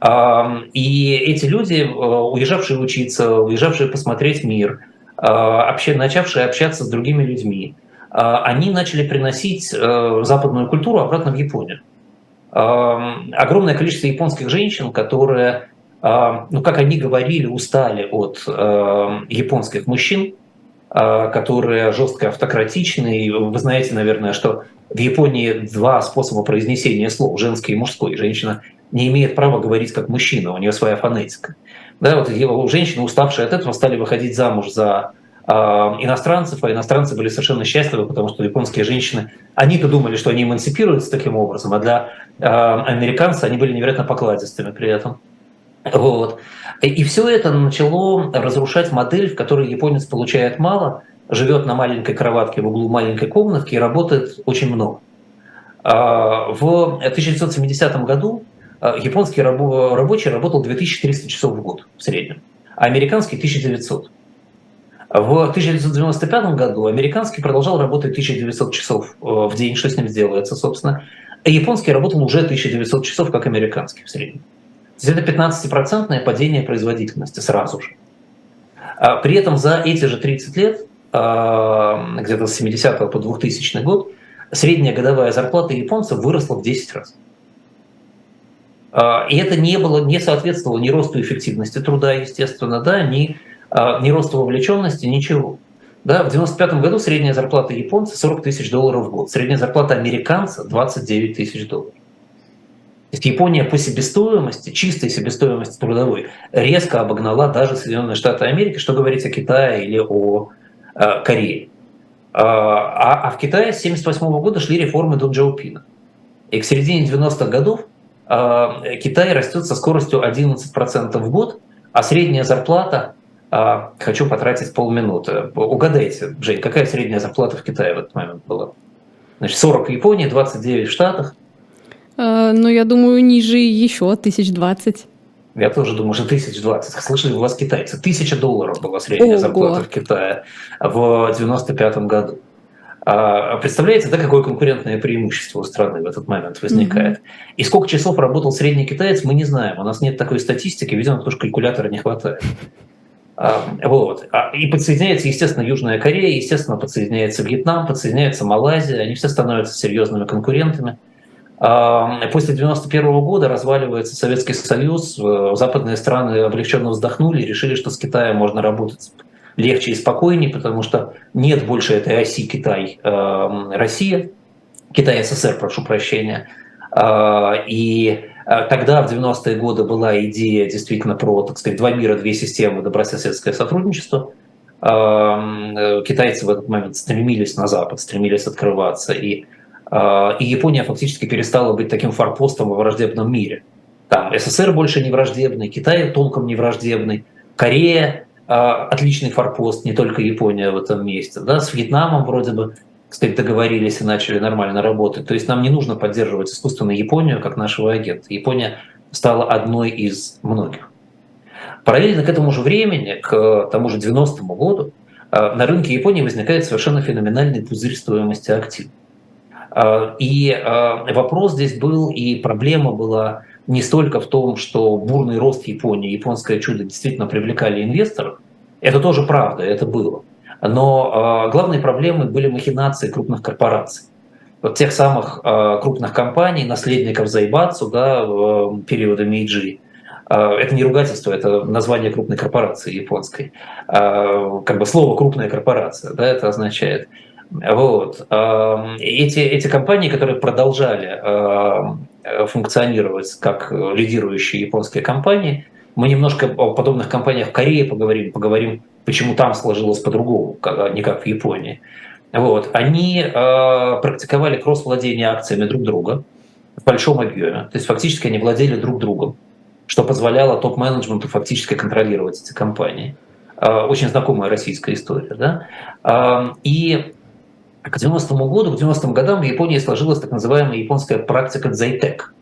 И эти люди, уезжавшие учиться, уезжавшие посмотреть мир, начавшие общаться с другими людьми, они начали приносить западную культуру обратно в Японию. Огромное количество японских женщин, которые, как они говорили, устали от японских мужчин, которые жестко автократичны. И вы знаете, наверное, что в Японии два способа произнесения слов, женский и мужской. Женщина не имеет права говорить как мужчина, у нее своя фонетика. Да, вот женщины, уставшие от этого, стали выходить замуж за иностранцев, а иностранцы были совершенно счастливы, потому что японские женщины, они-то думали, что они эмансипируются таким образом, а для американцев они были невероятно покладистыми при этом. Вот. И все это начало разрушать модель, в которой японец получает мало, живет на маленькой кроватке в углу маленькой комнатки и работает очень много. В 1970 году японский рабочий работал 2300 часов в год в среднем, а американский 1900. В 1995 году американский продолжал работать 1900 часов в день, что с ним сделается, собственно, а японский работал уже 1900 часов, как американский в среднем. То есть это 15% падение производительности сразу же. При этом за эти же 30 лет, где-то с 70 по 2000 год, средняя годовая зарплата японцев выросла в 10 раз. И это не соответствовало ни росту эффективности труда, естественно, да, ни росту вовлеченности, ничего. Да, в 1995 году средняя зарплата японца $40 тысяч в год, средняя зарплата американца $29 тысяч. То есть Япония по себестоимости, чистой себестоимости трудовой, резко обогнала даже Соединенные Штаты Америки, что говорить о Китае или о Корее. А в Китае с 1978 года шли реформы Дэн Сяопина. И к середине 90-х годов Китай растет со скоростью 11% в год, а средняя зарплата, хочу потратить полминуты, угадайте, Жень, какая средняя зарплата в Китае в этот момент была? Значит, 40 в Японии, 29 в Штатах. Ну, я думаю, ниже еще, 1020. Я тоже думаю, что 1020. Слышали, у вас китайцы. $1000 была средняя зарплата в Китае в 1995 году. Представляете, да, какое конкурентное преимущество у страны в этот момент возникает? И сколько часов работал средний китаец, мы не знаем. У нас нет такой статистики, видимо, потому что калькулятора не хватает. Вот. И подсоединяется, естественно, Южная Корея, естественно, подсоединяется Вьетнам, подсоединяется Малайзия. Они все становятся серьезными конкурентами. После 1991 года разваливается Советский Союз, западные страны облегченно вздохнули и решили, что с Китаем можно работать легче и спокойнее, потому что нет больше этой оси Китай-Россия, Китай-СССР, прошу прощения. И тогда, в 90-е годы, была идея действительно про, так сказать, два мира, две системы, добрососедское сотрудничество. Китайцы в этот момент стремились на Запад, стремились открываться, и Япония фактически перестала быть таким форпостом во враждебном мире. Там СССР больше не враждебный, Китай толком не враждебный, Корея отличный форпост, не только Япония в этом месте. Да, с Вьетнамом вроде бы, кстати, договорились и начали нормально работать. То есть нам не нужно поддерживать искусственно Японию как нашего агента. Япония стала одной из многих. Параллельно к этому же времени, к тому же 90-му году, на рынке Японии возникает совершенно феноменальный пузырь стоимости активов. И вопрос здесь был, и проблема была не столько в том, что бурный рост Японии, японское чудо действительно привлекали инвесторов. Это тоже правда, это было. Но главной проблемой были махинации крупных корпораций. Вот тех самых крупных компаний, наследников Зайбацу, да, периода Мэйджи. Это не ругательство, это название крупной корпорации японской. Как бы слово «крупная корпорация», да, это означает. Вот. Эти компании, которые продолжали функционировать как лидирующие японские компании, мы немножко о подобных компаниях в Корее поговорим, почему там сложилось по-другому, не как в Японии. Вот. Они практиковали кросс-владение акциями друг друга в большом объеме, то есть фактически они владели друг другом, что позволяло топ-менеджменту фактически контролировать эти компании. Очень знакомая российская история. Да? И к 90-му году, к 90-м годам в Японии сложилась так называемая японская практика дзайтек.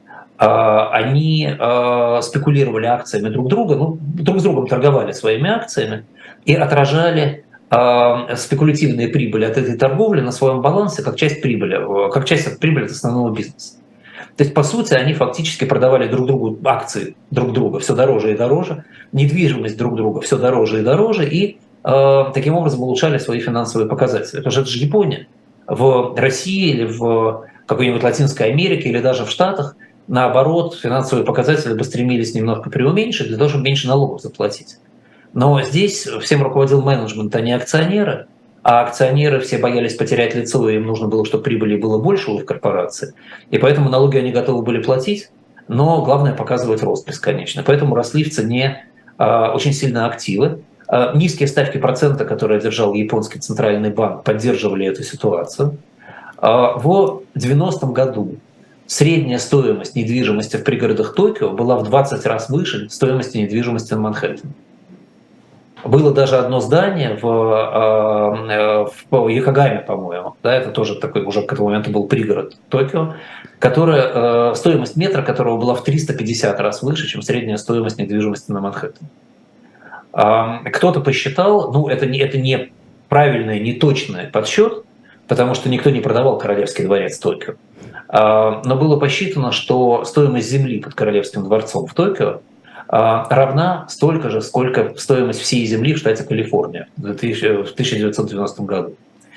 Они спекулировали акциями друг друга, друг с другом торговали своими акциями и отражали спекулятивные прибыли от этой торговли на своем балансе как часть прибыли, как часть от прибыли от основного бизнеса. То есть, по сути, они фактически продавали друг другу акции друг друга все дороже и дороже, недвижимость друг друга все дороже и дороже, и таким образом улучшали свои финансовые показатели. Потому что это же Япония. В России или в какой-нибудь Латинской Америке или даже в Штатах, наоборот, финансовые показатели бы стремились немножко преуменьшить для того, чтобы меньше налогов заплатить. Но здесь всем руководил менеджмент, а не акционеры. А акционеры все боялись потерять лицо, и им нужно было, чтобы прибыли было больше у их корпорации. И поэтому налоги они готовы были платить, но главное показывать рост бесконечно. Поэтому росли в цене очень сильно активы. Низкие ставки процента, которые держал японский центральный банк, поддерживали эту ситуацию. В 90-м году средняя стоимость недвижимости в пригородах Токио была в 20 раз выше стоимости недвижимости на Манхэттене. Было даже одно здание в Йокогаме, по-моему, да, это тоже такой уже к этому моменту был пригород Токио, которая, стоимость метра которого была в 350 раз выше, чем средняя стоимость недвижимости на Манхэттене. Кто-то посчитал, ну это не правильный, не точный подсчет, потому что никто не продавал Королевский дворец Токио, но было посчитано, что стоимость земли под Королевским дворцом в Токио равна столько же, сколько стоимость всей земли в штате Калифорния в 1990 году.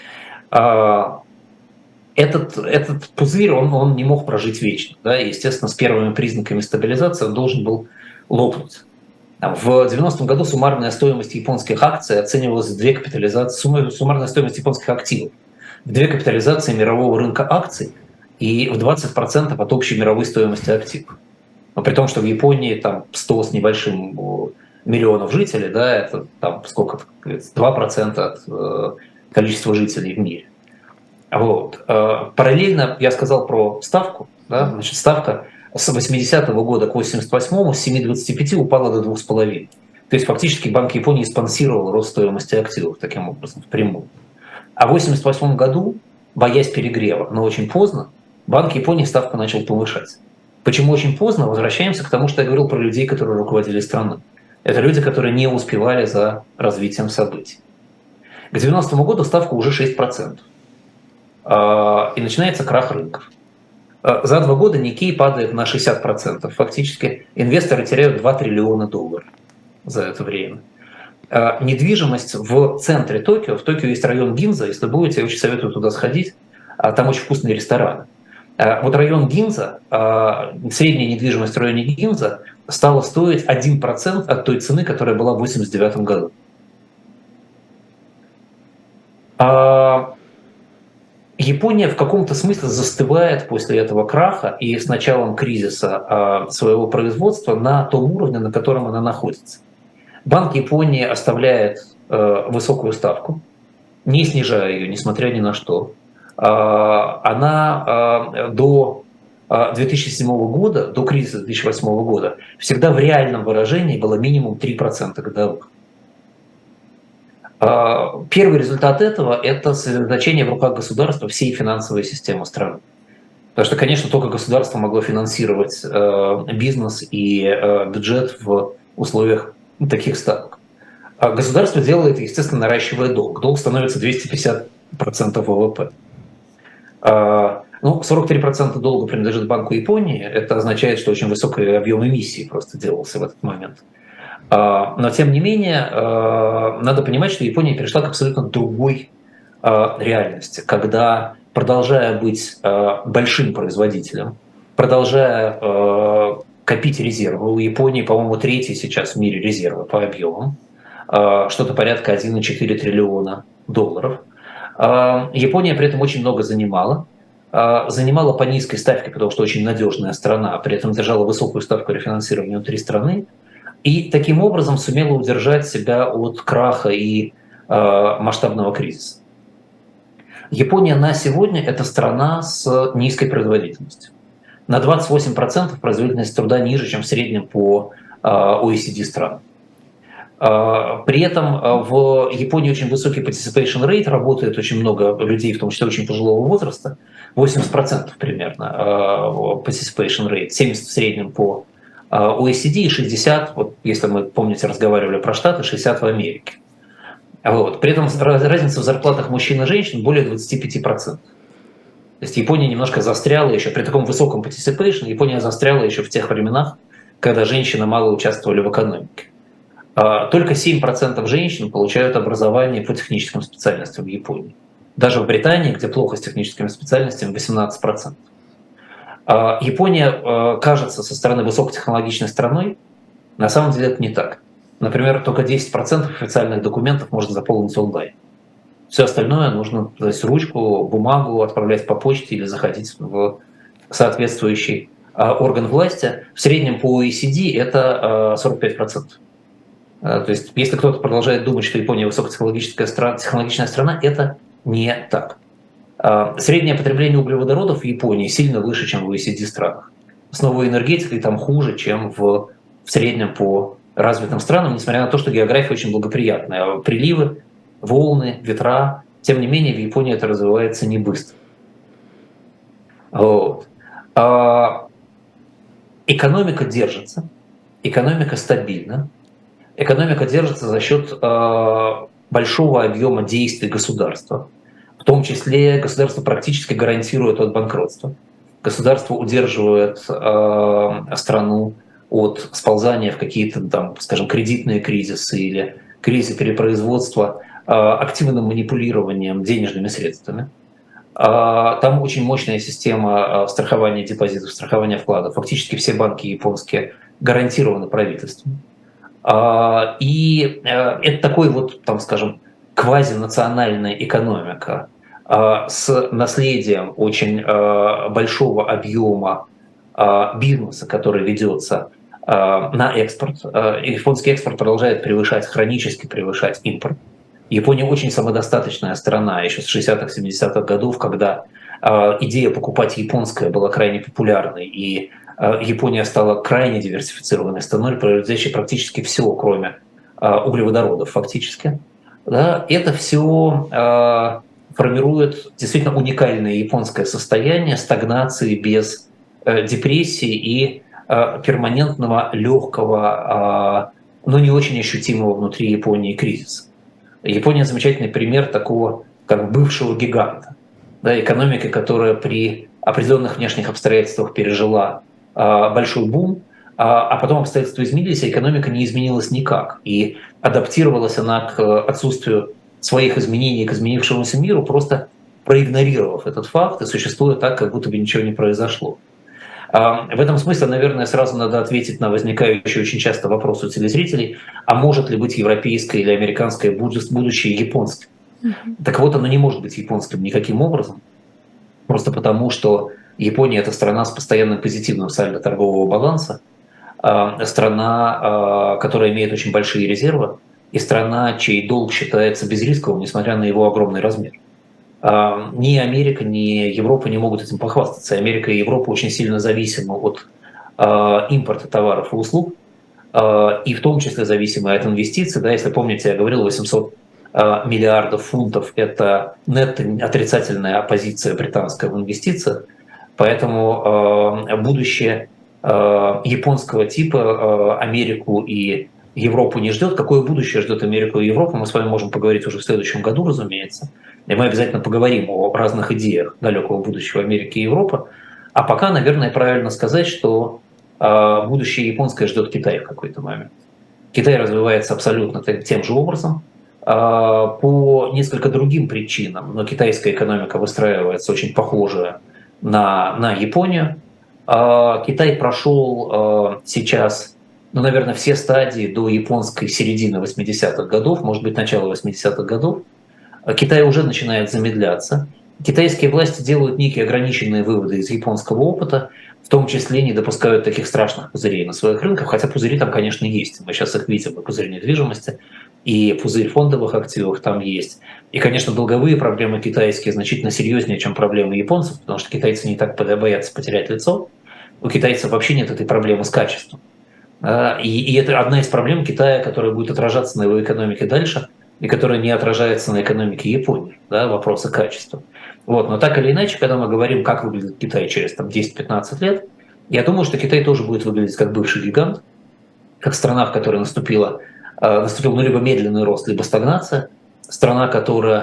Этот пузырь, он не мог прожить вечно. Да? И, естественно, с первыми признаками стабилизации он должен был лопнуть. В 90-м году суммарная стоимость японских акций оценивалась в 2 капитализации, суммарная стоимость японских активов в 2 капитализации мирового рынка акций и в 20% от общей мировой стоимости активов. Но при том, что в Японии там 100 с небольшим миллионов жителей, да, это там сколько, 2% от количества жителей в мире. Вот. Параллельно я сказал про ставку. Да, значит, ставка с 80-го года к 88-му с 7,25 упала до 2,5. То есть фактически Банк Японии спонсировал рост стоимости активов таким образом впрямую. А в 88 году, боясь перегрева, но очень поздно, Банк Японии ставку начал повышать. Почему очень поздно? Возвращаемся к тому, что я говорил про людей, которые руководили страной. Это люди, которые не успевали за развитием событий. К 90-му году ставка уже 6%. И начинается крах рынков. За 2 года Никей падает на 60%. Фактически инвесторы теряют $2 триллиона за это время. Недвижимость в центре Токио, в Токио есть район Гинза, если будете, я очень советую туда сходить, там очень вкусные рестораны. Вот район Гинза, средняя недвижимость в районе Гинза стала стоить 1% от той цены, которая была в 1989 году. Япония в каком-то смысле застывает после этого краха и с началом кризиса своего производства на том уровне, на котором она находится. Банк Японии оставляет высокую ставку, не снижая ее, несмотря ни на что. Она до 2007 года, до кризиса 2008 года, всегда в реальном выражении была минимум 3% годовых. Первый результат этого – это сосредоточение в руках государства всей финансовой системы страны. Потому что, конечно, только государство могло финансировать бизнес и бюджет в условиях таких ставок. А государство делает, естественно, наращивая долг. Долг становится 250% ВВП. 43% долга принадлежит Банку Японии. Это означает, что очень высокий объем эмиссии просто делался в этот момент. Но, тем не менее, надо понимать, что Япония перешла к абсолютно другой реальности, когда, продолжая быть большим производителем, продолжая копить резервы, у Японии, по-моему, 3-й сейчас в мире резервы по объемам, что-то порядка $1,4 триллиона. Япония при этом очень много занимала по низкой ставке, потому что очень надежная страна, при этом держала высокую ставку рефинансирования внутри страны, и таким образом сумела удержать себя от краха и масштабного кризиса. Япония на сегодня – это страна с низкой производительностью. На 28% производительность труда ниже, чем в среднем по OECD странам. При этом в Японии очень высокий participation rate, работает очень много людей, в том числе очень пожилого возраста, 80% примерно participation rate, 70% в среднем по OECD и 60%, вот если мы, помните, разговаривали про Штаты, 60% в Америке. Вот. При этом разница в зарплатах мужчин и женщин более 25%. То есть Япония немножко застряла еще при таком высоком participation, Япония застряла еще в тех временах, когда женщины мало участвовали в экономике. Только 7% женщин получают образование по техническим специальностям в Японии. Даже в Британии, где плохо с техническими специальностями, 18%. Япония кажется со стороны высокотехнологичной страной, на самом деле это не так. Например, только 10% официальных документов можно заполнить онлайн. Все остальное нужно, то есть ручку, бумагу отправлять по почте или заходить в соответствующий орган власти. В среднем по OECD это 45%. То есть если кто-то продолжает думать, что Япония высокотехнологичная страна, это не так. Среднее потребление углеводородов в Японии сильно выше, чем в OECD странах. С новой энергетикой там хуже, чем в среднем по развитым странам, несмотря на то, что география очень благоприятная. Приливы, волны, ветра, тем не менее в Японии это развивается не быстро. Вот. Экономика держится, экономика стабильна, экономика держится за счет большого объема действий государства. В том числе государство практически гарантирует от банкротства. Государство удерживает страну от сползания в какие-то, там, скажем, кредитные кризисы или кризисы перепроизводства активным манипулированием денежными средствами. Там очень мощная система страхования депозитов, страхования вкладов. Фактически все банки японские гарантированы правительством. И это такой вот, там, скажем, квазинациональная экономика с наследием очень большого объема бизнеса, который ведется на экспорт. Японский экспорт продолжает хронически превышать импорт. Япония очень самодостаточная страна еще с 60-х, 70-х годов, когда идея покупать японское была крайне популярной, и Япония стала крайне диверсифицированной страной, производящей практически все, кроме углеводородов фактически. Да, это все формирует действительно уникальное японское состояние стагнации без депрессии и перманентного, легкого, но не очень ощутимого внутри Японии кризиса. Япония замечательный пример такого как бывшего гиганта, да, экономики, которая при определенных внешних обстоятельствах пережила большой бум, а потом обстоятельства изменились, а экономика не изменилась никак. И адаптировалась она к отсутствию своих изменений к изменившемуся миру, просто проигнорировав этот факт и существуя так, как будто бы ничего не произошло. В этом смысле, наверное, сразу надо ответить на возникающий очень часто вопрос у телезрителей, а может ли быть европейское или американское будущее японским? Так вот, оно не может быть японским никаким образом, просто потому что Япония – это страна с постоянным позитивным сальдо торгового баланса, страна, которая имеет очень большие резервы, и страна, чей долг считается безрисковым, несмотря на его огромный размер. Ни Америка, ни Европа не могут этим похвастаться. Америка и Европа очень сильно зависимы от импорта товаров и услуг, и в том числе зависимы от инвестиций. Да, если помните, я говорил, 800 миллиардов фунтов – это отрицательная позиция британская в инвестициях, поэтому будущее японского типа Америку и Европу не ждет. Какое будущее ждет Америку и Европу, мы с вами можем поговорить уже в следующем году, разумеется. И мы обязательно поговорим о разных идеях далекого будущего Америки и Европы. А пока, наверное, правильно сказать, что будущее японское ждет Китай в какой-то момент. Китай развивается абсолютно тем же образом, по несколько другим причинам, но китайская экономика выстраивается очень похоже на Японию. Китай прошел сейчас, наверное, все стадии до японской середины 80-х годов, может быть, начала 80-х годов. Китай уже начинает замедляться. Китайские власти делают некие ограниченные выводы из японского опыта, в том числе не допускают таких страшных пузырей на своих рынках, хотя пузыри там, конечно, есть. Мы сейчас их видим, и пузырь недвижимости, и пузырь фондовых активов там есть. И, конечно, долговые проблемы китайские значительно серьезнее, чем проблемы японцев, потому что китайцы не так боятся потерять лицо. У китайцев вообще нет этой проблемы с качеством. И это одна из проблем Китая, которая будет отражаться на его экономике дальше, и которая не отражается на экономике Японии, да, вопросы качества. Вот. Но так или иначе, когда мы говорим, как выглядит Китай через 10-15 лет, я думаю, что Китай тоже будет выглядеть как бывший гигант, как страна, в которой наступил либо медленный рост, либо стагнация, страна, которая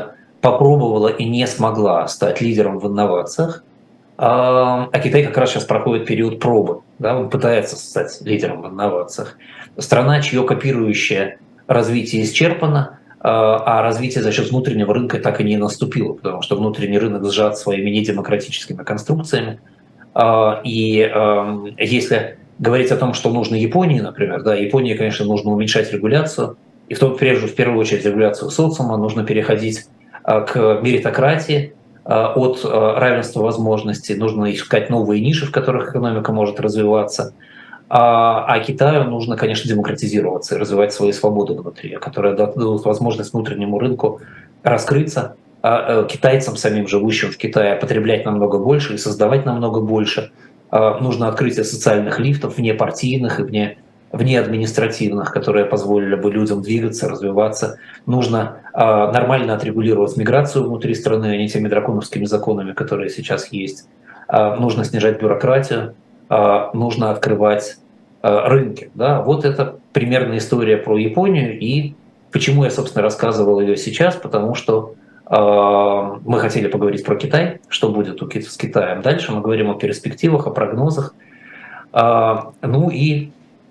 попробовала и не смогла стать лидером в инновациях, а Китай как раз сейчас проходит период пробы, да, он пытается стать лидером в инновациях. Страна, чье копирующее развитие исчерпано, а развитие за счет внутреннего рынка так и не наступило, потому что внутренний рынок сжат своими недемократическими конструкциями. И если говорить о том, что нужно Японии, например, да, Японии, конечно, нужно уменьшать регуляцию, и в первую очередь регуляцию социума, нужно переходить к меритократии, от равенства возможностей, нужно искать новые ниши, в которых экономика может развиваться. А Китаю нужно, конечно, демократизироваться и развивать свои свободы внутри, которые дадут возможность внутреннему рынку раскрыться, китайцам, самим живущим в Китае, потреблять намного больше и создавать намного больше. Нужно открытие социальных лифтов, внепартийных и вне административных, которые позволили бы людям двигаться, развиваться. Нужно нормально отрегулировать миграцию внутри страны, а не теми драконовскими законами, которые сейчас есть. Нужно снижать бюрократию, нужно открывать рынки. Да? Вот это примерная история про Японию. И почему я, собственно, рассказывал ее сейчас, потому что мы хотели поговорить про Китай, что будет с Китаем дальше. Мы говорим о перспективах, о прогнозах. Ну и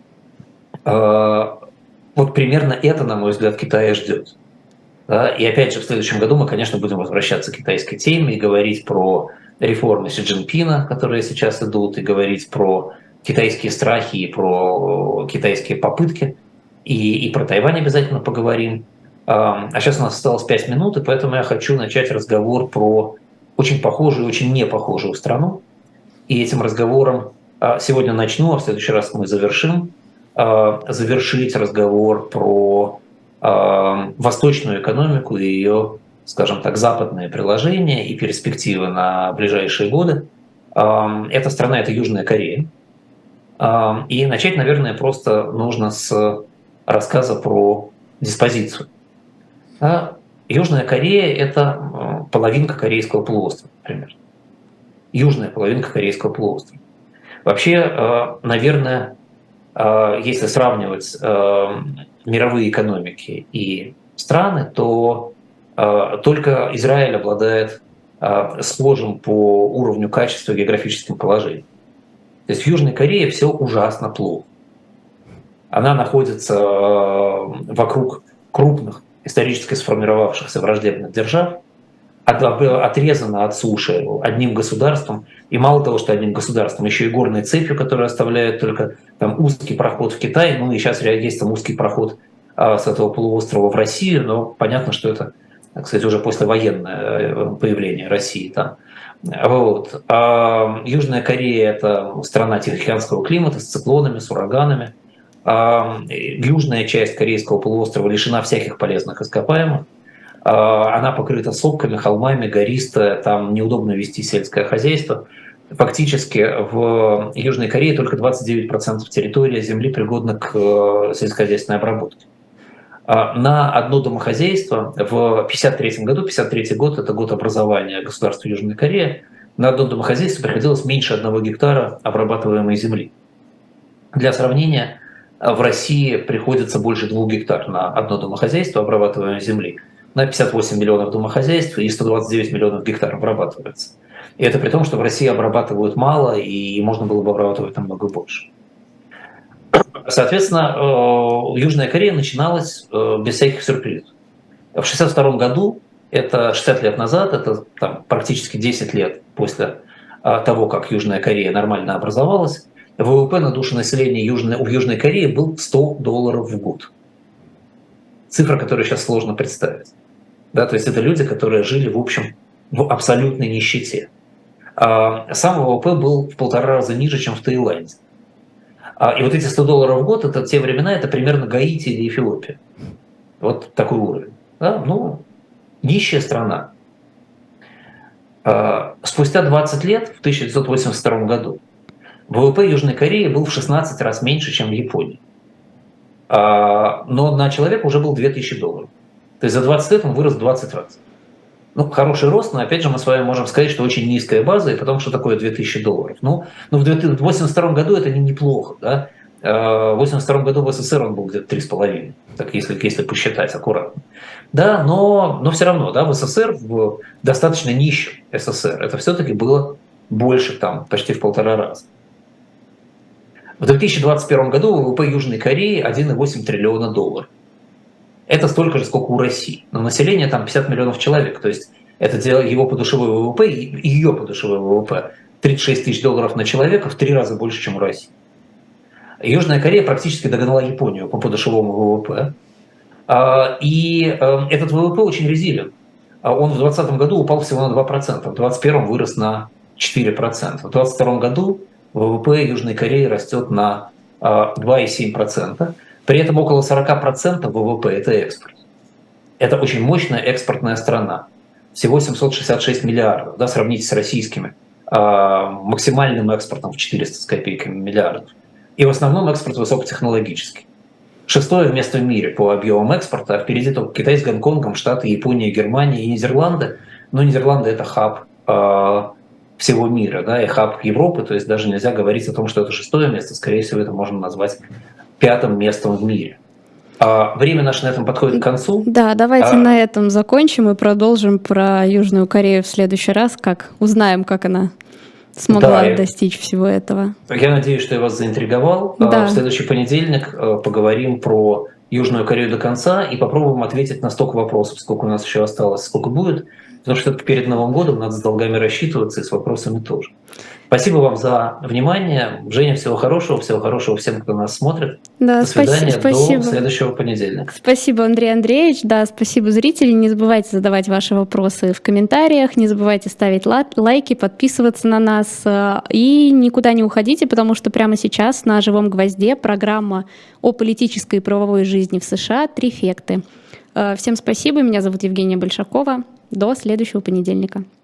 вот примерно это, на мой взгляд, Китая ждет. Да? И опять же, в следующем году мы, конечно, будем возвращаться к китайской теме и говорить про реформы Си Цзиньпина, которые сейчас идут, и говорить про китайские страхи и про китайские попытки. И про Тайвань обязательно поговорим. А сейчас у нас осталось 5 минут, и поэтому я хочу начать разговор про очень похожую и очень не похожую страну. И этим разговором сегодня начну, а в следующий раз мы завершить разговор про восточную экономику и ее, скажем так, западные приложения и перспективы на ближайшие годы. Эта страна — это Южная Корея. И начать, наверное, просто нужно с рассказа про диспозицию. Южная Корея — это половинка Корейского полуострова, например. Южная половинка Корейского полуострова. Вообще, наверное, если сравнивать мировые экономики и страны, то только Израиль обладает схожим по уровню качества географическим положением. То есть в Южной Корее все ужасно плохо. Она находится вокруг крупных, исторически сформировавшихся враждебных держав, отрезана от суши одним государством, и мало того, что одним государством, еще и горной цепью, которая оставляет только там узкий проход в Китай, ну и сейчас есть там узкий проход с этого полуострова в Россию, но понятно, что это, кстати, уже послевоенное появление России там. Вот. А Южная Корея — это страна тихоокеанского климата с циклонами, с ураганами. Южная часть Корейского полуострова лишена всяких полезных ископаемых. Она покрыта сопками, холмами, гористая, там неудобно вести сельское хозяйство. Фактически в Южной Корее только 29% территории земли пригодна к сельскохозяйственной обработке. На одно домохозяйство в 1953 году, 1953 год — это год образования государства Южная Корея, на одно домохозяйство приходилось меньше 1 гектара обрабатываемой земли. Для сравнения, в России приходится больше 2 гектар на одно домохозяйство обрабатываемой земли. На 58 миллионов домохозяйств и 129 миллионов гектаров обрабатывается. И это при том, что в России обрабатывают мало, и можно было бы обрабатывать намного больше. Соответственно, Южная Корея начиналась без всяких сюрпризов. В 1962 году, это 60 лет назад, это там, практически 10 лет после того, как Южная Корея нормально образовалась, ВВП на душу населения в Южной Корее был $100 в год. Цифра, которую сейчас сложно представить. Да, то есть это люди, которые жили, в общем, в абсолютной нищете. Сам ВВП был в 1,5 раза ниже, чем в Таиланде. И вот эти $100 в год, это те времена, это примерно Гаити или Эфиопия. Вот такой уровень. Да? Ну, нищая страна. Спустя 20 лет, в 1982 году, ВВП Южной Кореи был в 16 раз меньше, чем в Японии. Но на человека уже был $2000. То есть за 20 лет он вырос в 20 раз. Ну, хороший рост, но опять же мы с вами можем сказать, что очень низкая база, и потом, что такое $2000. Ну в 1982 году это неплохо. Да? В 1982 году в СССР он был где-то 3,5, так если посчитать аккуратно. Да, но все равно, да, в СССР, в достаточно нищем СССР, это все-таки было больше, там, почти в 1,5 раза. В 2021 году ВВП Южной Кореи 1,8 триллиона долларов. Это столько же, сколько у России. Но население там 50 миллионов человек, то есть это его подушевой ВВП и ее подушевой ВВП 36 тысяч долларов на человека, в 3 раза больше, чем у России. Южная Корея практически догнала Японию по подушевому ВВП. И этот ВВП очень резилен. Он в 2020 году упал всего на 2%, в 2021 вырос на 4%. В 2022 году ВВП Южной Кореи растет на 2,7%. При этом около 40% ВВП – это экспорт. Это очень мощная экспортная страна. Всего 766 миллиардов. Да, сравните с российскими. Максимальным экспортом в 400 с копейками миллиардов. И в основном экспорт высокотехнологический. 6-е место в мире по объемам экспорта, а впереди только Китай с Гонконгом, Штаты, Япония, Германия и Нидерланды. Но Нидерланды – это хаб всего мира, да, и хаб Европы, то есть даже нельзя говорить о том, что это 6-е место, скорее всего, это можно назвать 5-м местом в мире. Время наше на этом подходит к концу. Да, давайте на этом закончим и продолжим про Южную Корею в следующий раз, как узнаем, как она смогла достичь всего этого. Я надеюсь, что я вас заинтриговал. Да. В следующий понедельник поговорим про Южную Корею до конца и попробуем ответить на столько вопросов, сколько у нас еще осталось, сколько будет. Потому что перед Новым годом надо с долгами рассчитываться и с вопросами тоже. Спасибо вам за внимание. Женя, всего хорошего всем, кто нас смотрит. Да, до свидания, спасибо. До следующего понедельника. Спасибо, Андрей Андреевич. Да, спасибо, зрители. Не забывайте задавать ваши вопросы в комментариях, не забывайте ставить лайки, подписываться на нас и никуда не уходите, потому что прямо сейчас на «Живом гвозде» программа о политической и правовой жизни в США «Трифекты». Всем спасибо. Меня зовут Евгения Большакова. До следующего понедельника.